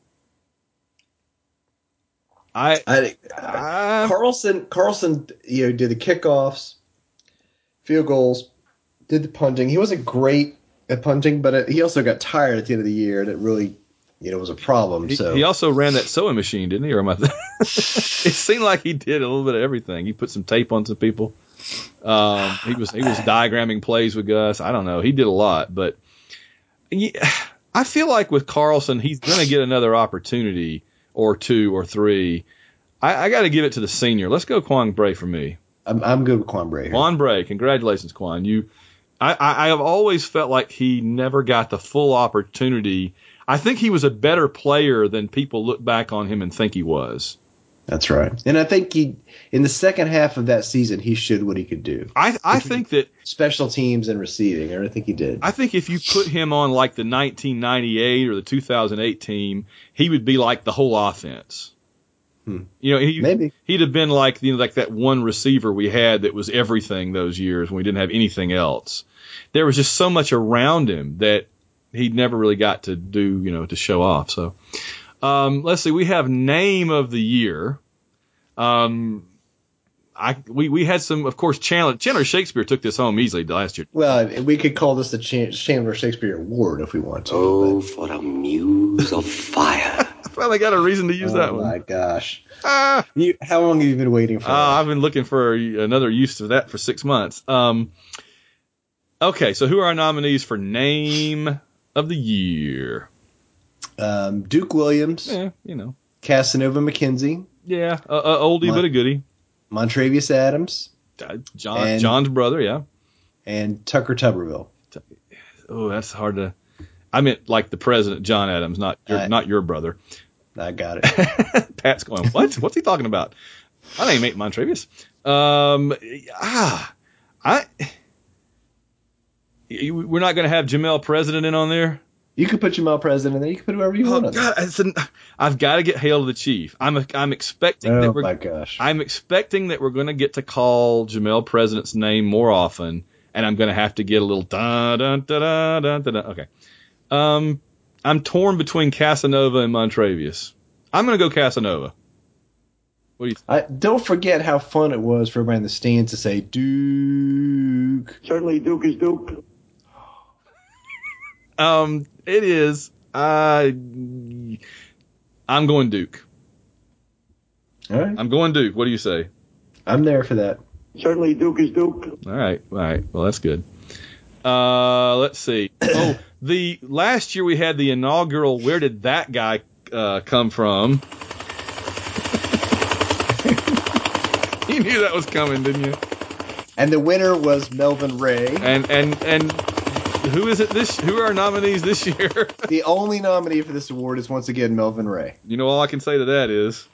Carlson, did the kickoffs, field goals, did the punting. He wasn't great at punting, but he also got tired at the end of the year, and it really, was a problem. He also ran that sewing machine, didn't he? Or it seemed like he did a little bit of everything. He put some tape on some people. He was diagramming plays with Gus. I don't know. He did a lot, but I feel like with Carlson, he's going to get another opportunity or 2 or 3. I got to give it to the senior. Let's go Quan Bray for me. I'm good with Quan Bray here. Quan Bray, congratulations, Quan. I have always felt like he never got the full opportunity. I think he was a better player than people look back on him and think he was. That's right. And I think in the second half of that season, he showed what he could do. I think that special teams and receiving, I think he did. I think if you put him on like the 1998 or the 2008 team, he would be like the whole offense. Maybe he'd have been like like that one receiver we had that was everything those years when we didn't have anything else. There was just so much around him that he never really got to do, to show off. So. Let's see. We have name of the year. We had some, of course. Chandler Shakespeare took this home easily last year. Well, we could call this the Chandler Shakespeare Award if we want to. Oh, for a muse of fire! I finally got a reason to use that one. Oh my gosh! How long have you been waiting for? I've been looking for another use of that for 6 months. Okay, so who are our nominees for name of the year? Duke Williams. Yeah, Casanova McKenzie. Yeah, oldie but a goodie. Montravius Adams. John's brother, yeah. And Tucker Tuberville. Oh, that's hard to... I meant like the president, John Adams, not your brother. I got it. Pat's going, what? What's he talking about? My name ain't Montravius. We're not going to have Jamel President in on there? You could put Jamel President in there. You can put whoever you want. I've got to get Hail to the Chief. I'm expecting that my gosh. I'm expecting that we're going to get to call Jamel President's name more often, and I'm going to have to get a little da da da da da da. Okay. I'm torn between Casanova and Montravius. I'm going to go Casanova. What do you think? Don't forget how fun it was for everybody in the stands to say Duke. Certainly Duke is Duke. It is. I'm going Duke. All right. I'm going Duke. What do you say? I'm there for that. Certainly Duke is Duke. All right. Well, that's good. Let's see. Oh, the last year we had the inaugural Where Did That Guy Come From? You knew that was coming, didn't you? And the winner was Melvin Ray. And who is it who are our nominees this year? The only nominee for this award is once again Melvin Ray. All I can say to that is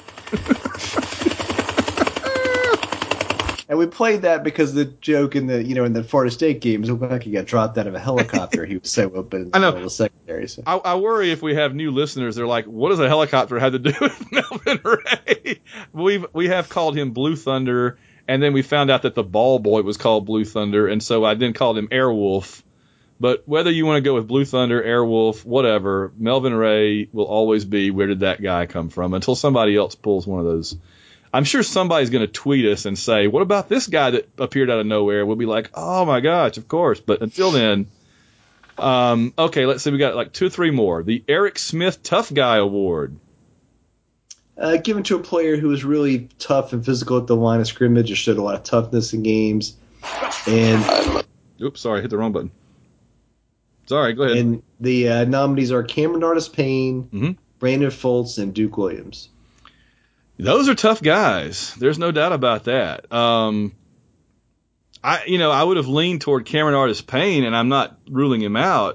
and we played that because the joke in the Florida State games looked like he got dropped out of a helicopter. He was so open in the middle of the secondary. So. I worry if we have new listeners, they're like, what does a helicopter have to do with Melvin Ray? We have called him Blue Thunder, and then we found out that the ball boy was called Blue Thunder, and so I then called him Airwolf. But whether you want to go with Blue Thunder, Airwolf, whatever, Melvin Ray will always be Where Did That Guy Come From? Until somebody else pulls one of those. I'm sure somebody's going to tweet us and say, what about this guy that appeared out of nowhere? We'll be like, oh, my gosh, of course. But until then, okay, let's see. We got like 2 or 3 more. The Eric Smith Tough Guy Award. Given to a player who was really tough and physical at the line of scrimmage and showed a lot of toughness in games. And oops, sorry, hit the wrong button. Sorry, go ahead. And the nominees are Cameron Artis-Payne, Brandon Fultz, and Duke Williams. Those are tough guys. There's no doubt about that. I would have leaned toward Cameron Artis-Payne, and I'm not ruling him out.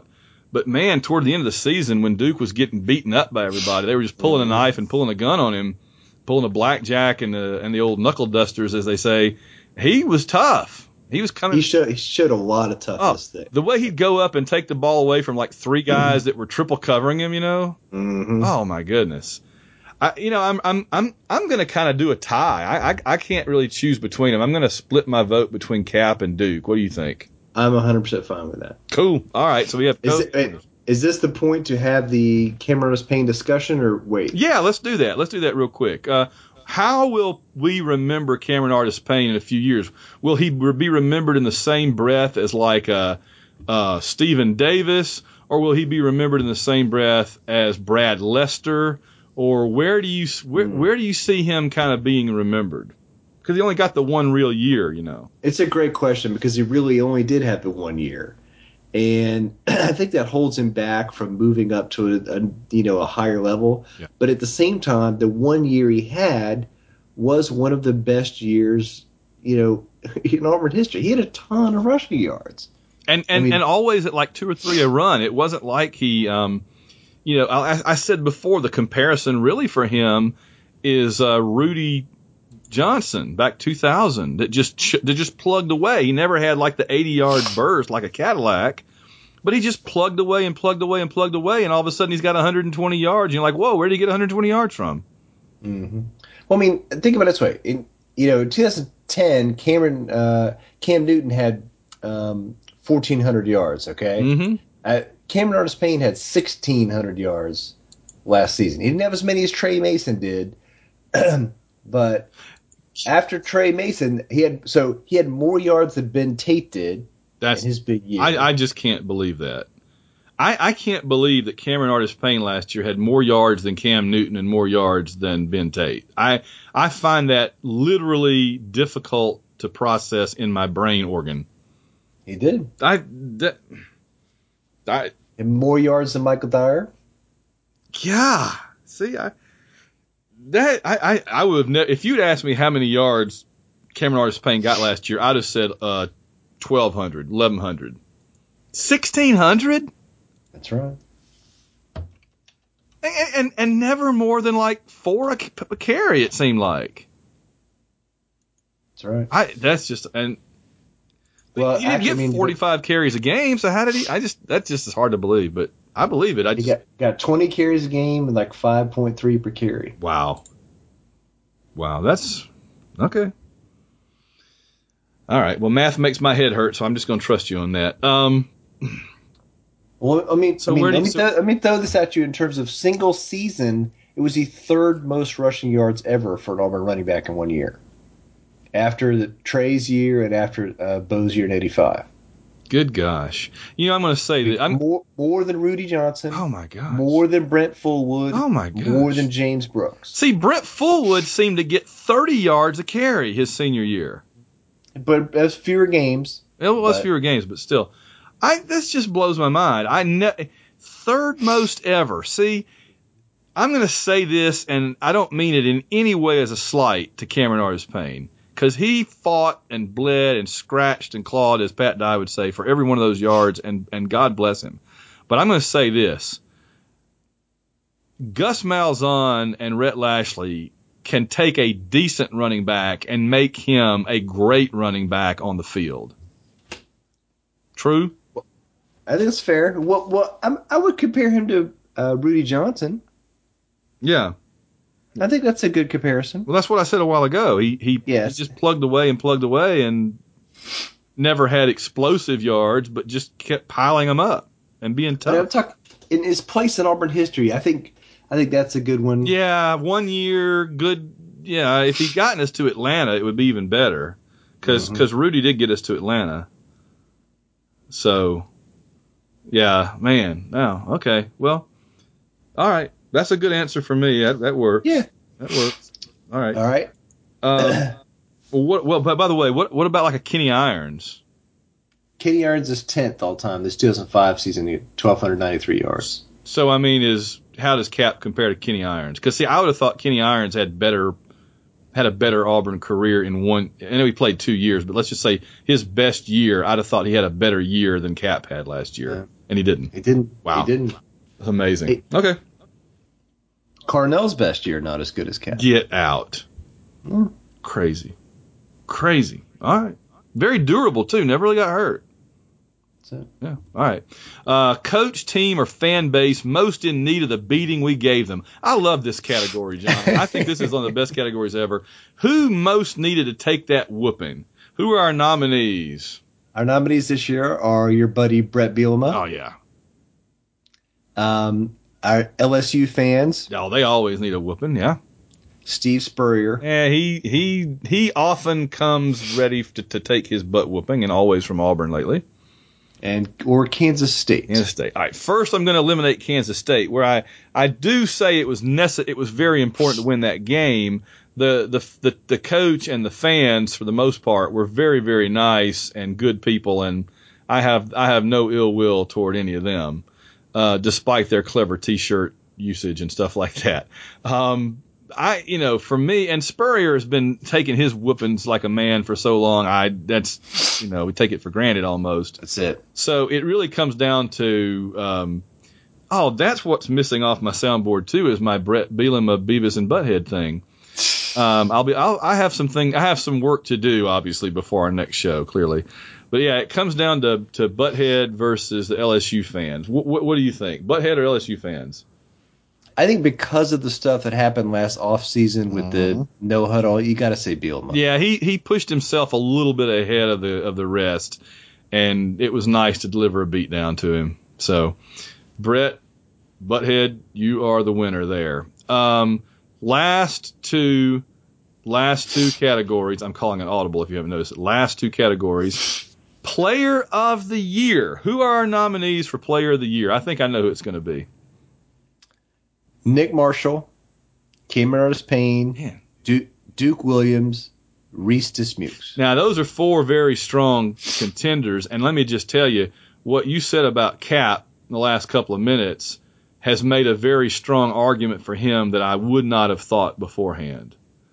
But man, toward the end of the season, when Duke was getting beaten up by everybody, they were just pulling a knife and pulling a gun on him, pulling a blackjack and the old knuckle dusters, as they say. He was tough. He was coming. He showed a lot of toughness there. The way he'd go up and take the ball away from like three guys that were triple covering him, Mm-hmm. Oh my goodness. I'm going to kind of do a tie. I can't really choose between them. I'm going to split my vote between Cap and Duke. What do you think? I'm 100% fine with that. Cool. All right. So we have. Is this the point to have the Cameron Artis Payne discussion, or wait? Yeah, let's do that. Let's do that real quick. How will we remember Cameron Artis Payne in a few years? Will he be remembered in the same breath as like Stephen Davis, or will he be remembered in the same breath as Brad Lester? Or where do you see him kind of being remembered? Because he only got the one real year, It's a great question because he really only did have the 1 year, and I think that holds him back from moving up to a higher level. Yeah. But at the same time, the 1 year he had was one of the best years, in Auburn history. He had a ton of rushing yards, and always at like 2 or 3 a run. It wasn't like he. I said before, the comparison really for him is Rudy Johnson back 2000 that just plugged away. He never had like the 80-yard burst like a Cadillac, but he just plugged away and plugged away and plugged away, and all of a sudden he's got 120 yards. You're like, whoa, where did he get 120 yards from? Mm-hmm. Well, I mean, think about it this way. In 2010, Cam Newton had 1,400 yards. Okay. Mm-hmm. Cameron Artis Payne had 1,600 yards last season. He didn't have as many as Trey Mason did, but after Trey Mason, he had more yards than Ben Tate did in his big year. I just can't believe that. I can't believe that Cameron Artis Payne last year had more yards than Cam Newton and more yards than Ben Tate. I find that literally difficult to process in my brain organ. He did. And more yards than Michael Dyer? Yeah. See, I would have never, if you'd asked me how many yards Cameron Artis Payne got last year, I'd have said 1,200, 1,100. 1,600? That's right. And never more than like 4 a carry, it seemed like. That's right. That's just, and well, he didn't get 45 carries a game, so how did he? That just is hard to believe, but I believe it. He got 20 carries a game and like 5.3 per carry. Wow, that's okay. All right. Well, math makes my head hurt, so I'm just going to trust you on that. Well, let me throw this at you in terms of single season. It was the third most rushing yards ever for an Auburn running back in 1 year, after the Trey's year and after Bo's year in '85. Good gosh! I'm going to say that more than Rudy Johnson. Oh my gosh! More than Brent Fullwood. Oh my gosh! More than James Brooks. See, Brent Fullwood seemed to get 30 yards a carry his senior year, but as fewer games. It was fewer games, but still. This just blows my mind. Third most ever. See, I'm going to say this, and I don't mean it in any way as a slight to Cameron Artis Payne, because he fought and bled and scratched and clawed, as Pat Dye would say, for every one of those yards, and God bless him. But I'm going to say this. Gus Malzahn and Rhett Lashley can take a decent running back and make him a great running back on the field. True? I think it's fair. Well, I would compare him to Rudy Johnson. Yeah. I think that's a good comparison. Well, that's what I said a while ago. He just plugged away and never had explosive yards, but just kept piling them up and being tough. I'm talking in his place in Auburn history. I think that's a good one. Yeah, 1 year, good. Yeah, if he'd gotten us to Atlanta, it would be even better, because Rudy did get us to Atlanta. So, yeah, man. Oh, okay. Well, all right. That's a good answer for me. That works. Yeah, that works. All right. All right. Well, by the way, what about like a Kenny Irons? Kenny Irons is 10th all time. This 2005 season, he had 1,293 yards. So, I mean, how does Cap compare to Kenny Irons? Because, see, I would have thought Kenny Irons had a better Auburn career in one. I know he played 2 years, but let's just say his best year, I'd have thought he had a better year than Cap had last year. And he didn't. He didn't. Wow. He didn't. That's amazing. Okay. Carnell's best year, not as good as Cap. Get out. Crazy. All right. Very durable, too. Never really got hurt. That's it. Yeah. All right. Coach, team, or fan base most in need of the beating we gave them. I love this category, John. I think this is one of the best categories ever. Who most needed to take that whooping? Who are our nominees? Our nominees this year are your buddy Brett Bielema. Oh, yeah. Our LSU fans. Oh, they always need a whooping, yeah. Steve Spurrier. Yeah, he often comes ready to take his butt whooping, and always from Auburn lately. Or Kansas State. Kansas State. All right, first I'm going to eliminate Kansas State, where I do say it was very important to win that game. The coach and the fans, for the most part, were very, very nice and good people, and I have no ill will toward any of them, despite their clever T-shirt usage and stuff like that. For me, and Spurrier has been taking his whoopings like a man for so long. We take it for granted almost. That's it. So it really comes down to, that's what's missing off my soundboard too, is my Brett Bielema Beavis and Butthead thing. I have some work to do, obviously, before our next show, clearly. But yeah, it comes down to Butthead versus the LSU fans. What do you think? Butthead or LSU fans? I think because of the stuff that happened last offseason with the no huddle, you got to say Bielema. Yeah, he pushed himself a little bit ahead of the rest, and it was nice to deliver a beatdown to him. So, Brett, Butthead, you are the winner there. Last two categories. I'm calling it audible if you haven't noticed it. Last two categories. Player of the Year. Who are our nominees for Player of the Year? I think I know who it's going to be. Nick Marshall, Cameron Payne, Duke Williams, Reese Dismukes. Now, those are four very strong contenders, and let me just tell you, what you said about Cap in the last couple of minutes has made a very strong argument for him that I would not have thought beforehand.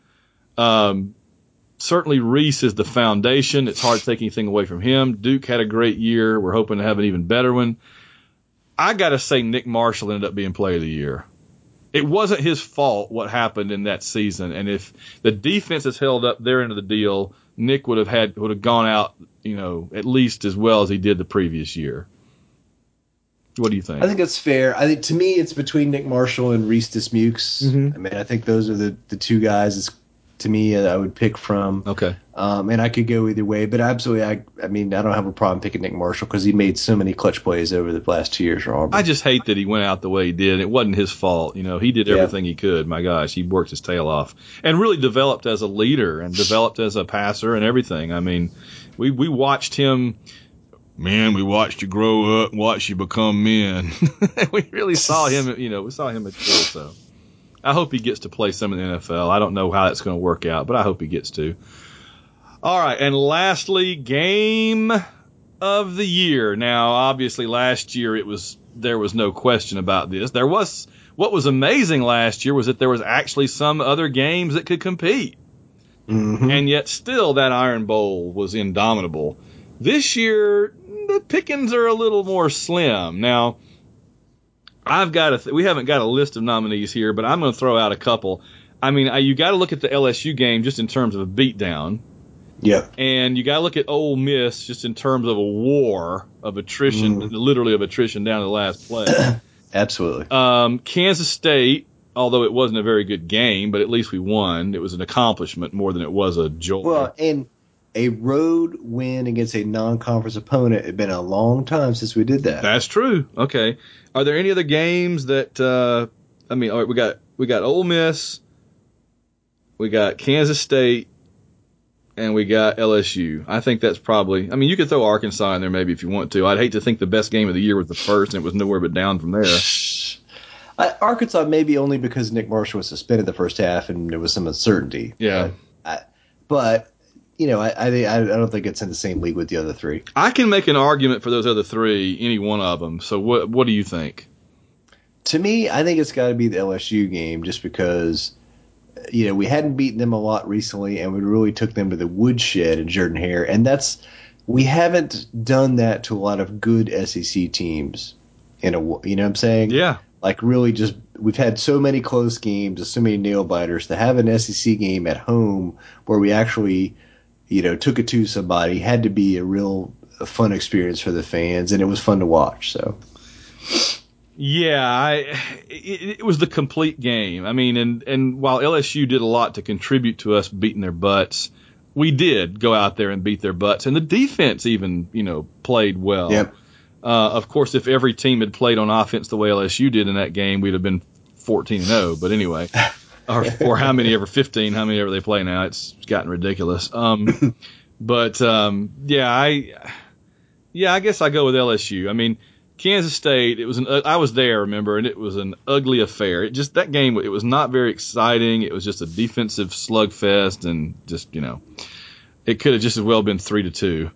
Certainly Reese is the foundation. It's hard to take anything away from him. Duke had a great year. We're hoping to have an even better one. I got to say Nick Marshall ended up being Player of the Year. It wasn't his fault what happened in that season, and if the defense has held up their end of the deal, Nick would have gone out, at least as well as he did the previous year. What do you think? I think that's fair. I think to me it's between Nick Marshall and Reese Dismukes. I mean, I think those are the two guys to me I would pick from. Okay. And I could go either way, but absolutely, I mean, I don't have a problem picking Nick Marshall because he made so many clutch plays over the last 2 years for Auburn. I just hate that he went out the way he did. It wasn't his fault. He did everything he could. My gosh, he worked his tail off and really developed as a leader and developed as a passer and everything. I mean, we watched him. Man, we watched you grow up, watched you become men. We really saw him, we saw him mature. So I hope he gets to play some in the NFL. I don't know how that's going to work out, but I hope he gets to. All right, and lastly, Game of the Year. Now, obviously, last year there was no question about this. What was amazing last year was that there was actually some other games that could compete, and yet still that Iron Bowl was indomitable. This year, the pickings are a little more slim. Now, we haven't got a list of nominees here, but I'm going to throw out a couple. I mean, you got to look at the LSU game just in terms of a beatdown. Yeah. And you got to look at Ole Miss just in terms of a war of attrition, literally of attrition down to the last play. Absolutely. Kansas State, although it wasn't a very good game, but at least we won. It was an accomplishment more than it was a joy. Well, and a road win against a non-conference opponent. It had been a long time since we did that. That's true. Okay. Are there any other games that all right, we got Ole Miss, we got Kansas State, and we got LSU. I think that's probably. I mean, you could throw Arkansas in there maybe if you want to. I'd hate to think the best game of the year was the first, and it was nowhere but down from there. Arkansas maybe only because Nick Marshall was suspended the first half and there was some uncertainty. Yeah. But I don't think it's in the same league with the other three. I can make an argument for those other three, any one of them. So what do you think? To me, I think it's got to be the LSU game just because, we hadn't beaten them a lot recently and we really took them to the woodshed in Jordan-Hare. And that's we haven't done that to a lot of good SEC teams you know what I'm saying? Yeah. Like really just we've had so many close games and so many nail biters. To have an SEC game at home where we actually, took it to somebody had to be a real fun experience for the fans, and it was fun to watch. So. Yeah, it was the complete game. I mean, and while LSU did a lot to contribute to us beating their butts, we did go out there and beat their butts, and the defense even, played well. Yep. Of course, if every team had played on offense the way LSU did in that game, we'd have been 14-0. But anyway, or how many ever 15? How many ever they play now? It's gotten ridiculous. But I guess I go with LSU. I mean, Kansas State. I was there, remember, and it was an ugly affair. That game. It was not very exciting. It was just a defensive slugfest, and just it could have just as well been 3-2.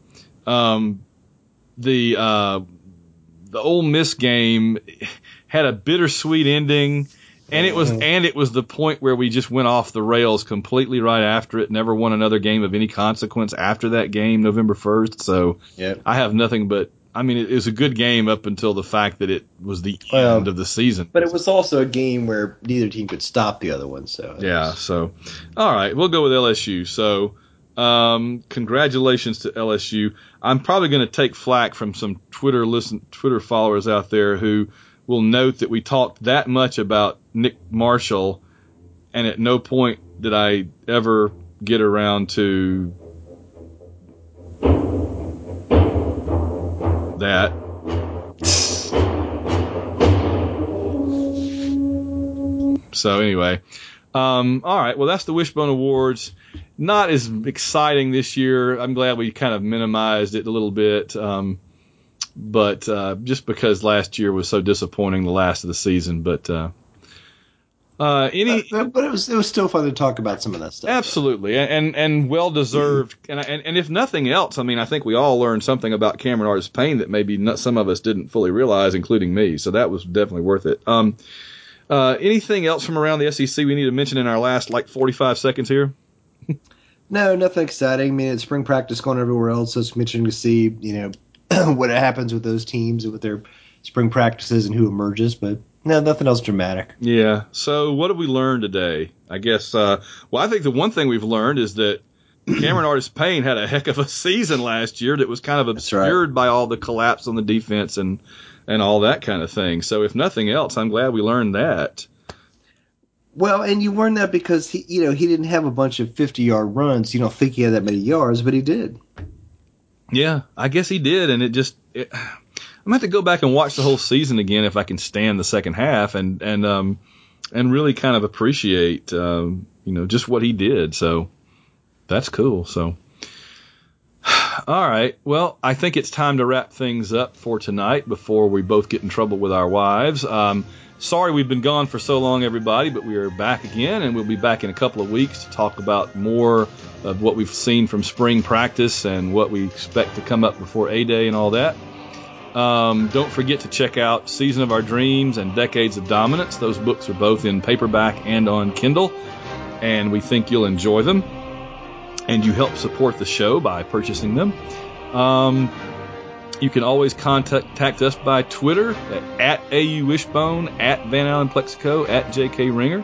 The Ole Miss game had a bittersweet ending, and it was the point where we just went off the rails completely right after it. Never won another game of any consequence after that game, November 1st. So I have nothing but. I mean, it was a good game up until the fact that it was the end of the season. But it was also a game where neither team could stop the other one. So all right, we'll go with LSU. So. Congratulations to LSU. I'm probably going to take flack from some Twitter followers out there who will note that we talked that much about Nick Marshall, and at no point did I ever get around to that. So anyway, all right. Well, that's the Wishbone Awards. Not as exciting this year. I'm glad we kind of minimized it a little bit, but just because last year was so disappointing, the last of the season. But it was still fun to talk about some of that stuff. Absolutely, and well deserved. And if nothing else, I mean, I think we all learned something about Cameron Artis-Payne that maybe some of us didn't fully realize, including me. So that was definitely worth it. Anything else from around the SEC we need to mention in our last 45 seconds here? No, nothing exciting. I mean, it's spring practice going everywhere else, so it's interesting to see, what happens with those teams and with their spring practices and who emerges. But no, nothing else dramatic. Yeah. So what have we learned today? I guess. I think the one thing we've learned is that Cameron Artis-Payne had a heck of a season last year that was kind of obscured by all the collapse on the defense and all that kind of thing. So if nothing else, I'm glad we learned that. Well, and you learned that because he didn't have a bunch of 50-yard runs. You don't think he had that many yards, but he did. Yeah, I guess he did, and I'm gonna have to go back and watch the whole season again if I can stand the second half and really kind of appreciate just what he did. So that's cool. So all right, well, I think it's time to wrap things up for tonight before we both get in trouble with our wives. Sorry we've been gone for so long, everybody, but we are back again, and we'll be back in a couple of weeks to talk about more of what we've seen from spring practice and what we expect to come up before A-Day and all that. Don't forget to check out Season of Our Dreams and Decades of Dominance. Those books are both in paperback and on Kindle, and we think you'll enjoy them. And you help support the show by purchasing them. You can always contact us by Twitter at AU Wishbone, at Van Allen Plexico, at JK Ringer.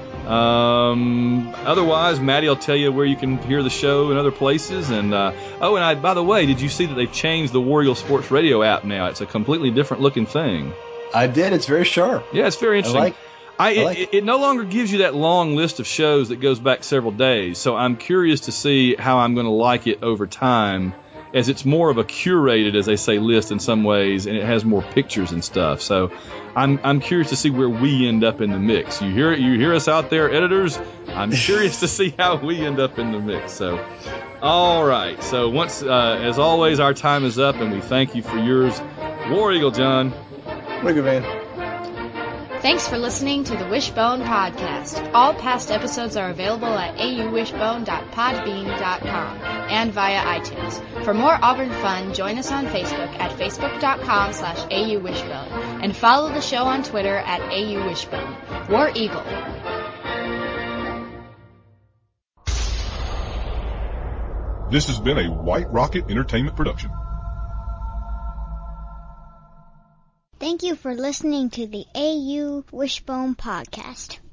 Otherwise, Maddie will tell you where you can hear the show in other places. And by the way, did you see that they've changed the War Eagle Sports Radio app now? It's a completely different looking thing. I did. It's very sharp. Yeah, it's very interesting. It no longer gives you that long list of shows that goes back several days. So I'm curious to see how I'm going to like it over time, as it's more of a curated, as they say, list in some ways, and it has more pictures and stuff. So I'm curious to see where we end up in the mix. You hear us out there, editors? I'm curious to see how we end up in the mix. So, all right. So as always, our time is up, and we thank you for yours. War Eagle, John. Ringer Van. Thanks for listening to the Wishbone Podcast. All past episodes are available at auwishbone.podbean.com and via iTunes. For more Auburn fun, join us on Facebook at facebook.com/auwishbone and follow the show on Twitter at auwishbone. War Eagle. This has been a White Rocket Entertainment production. Thank you for listening to the AU Wishbone Podcast.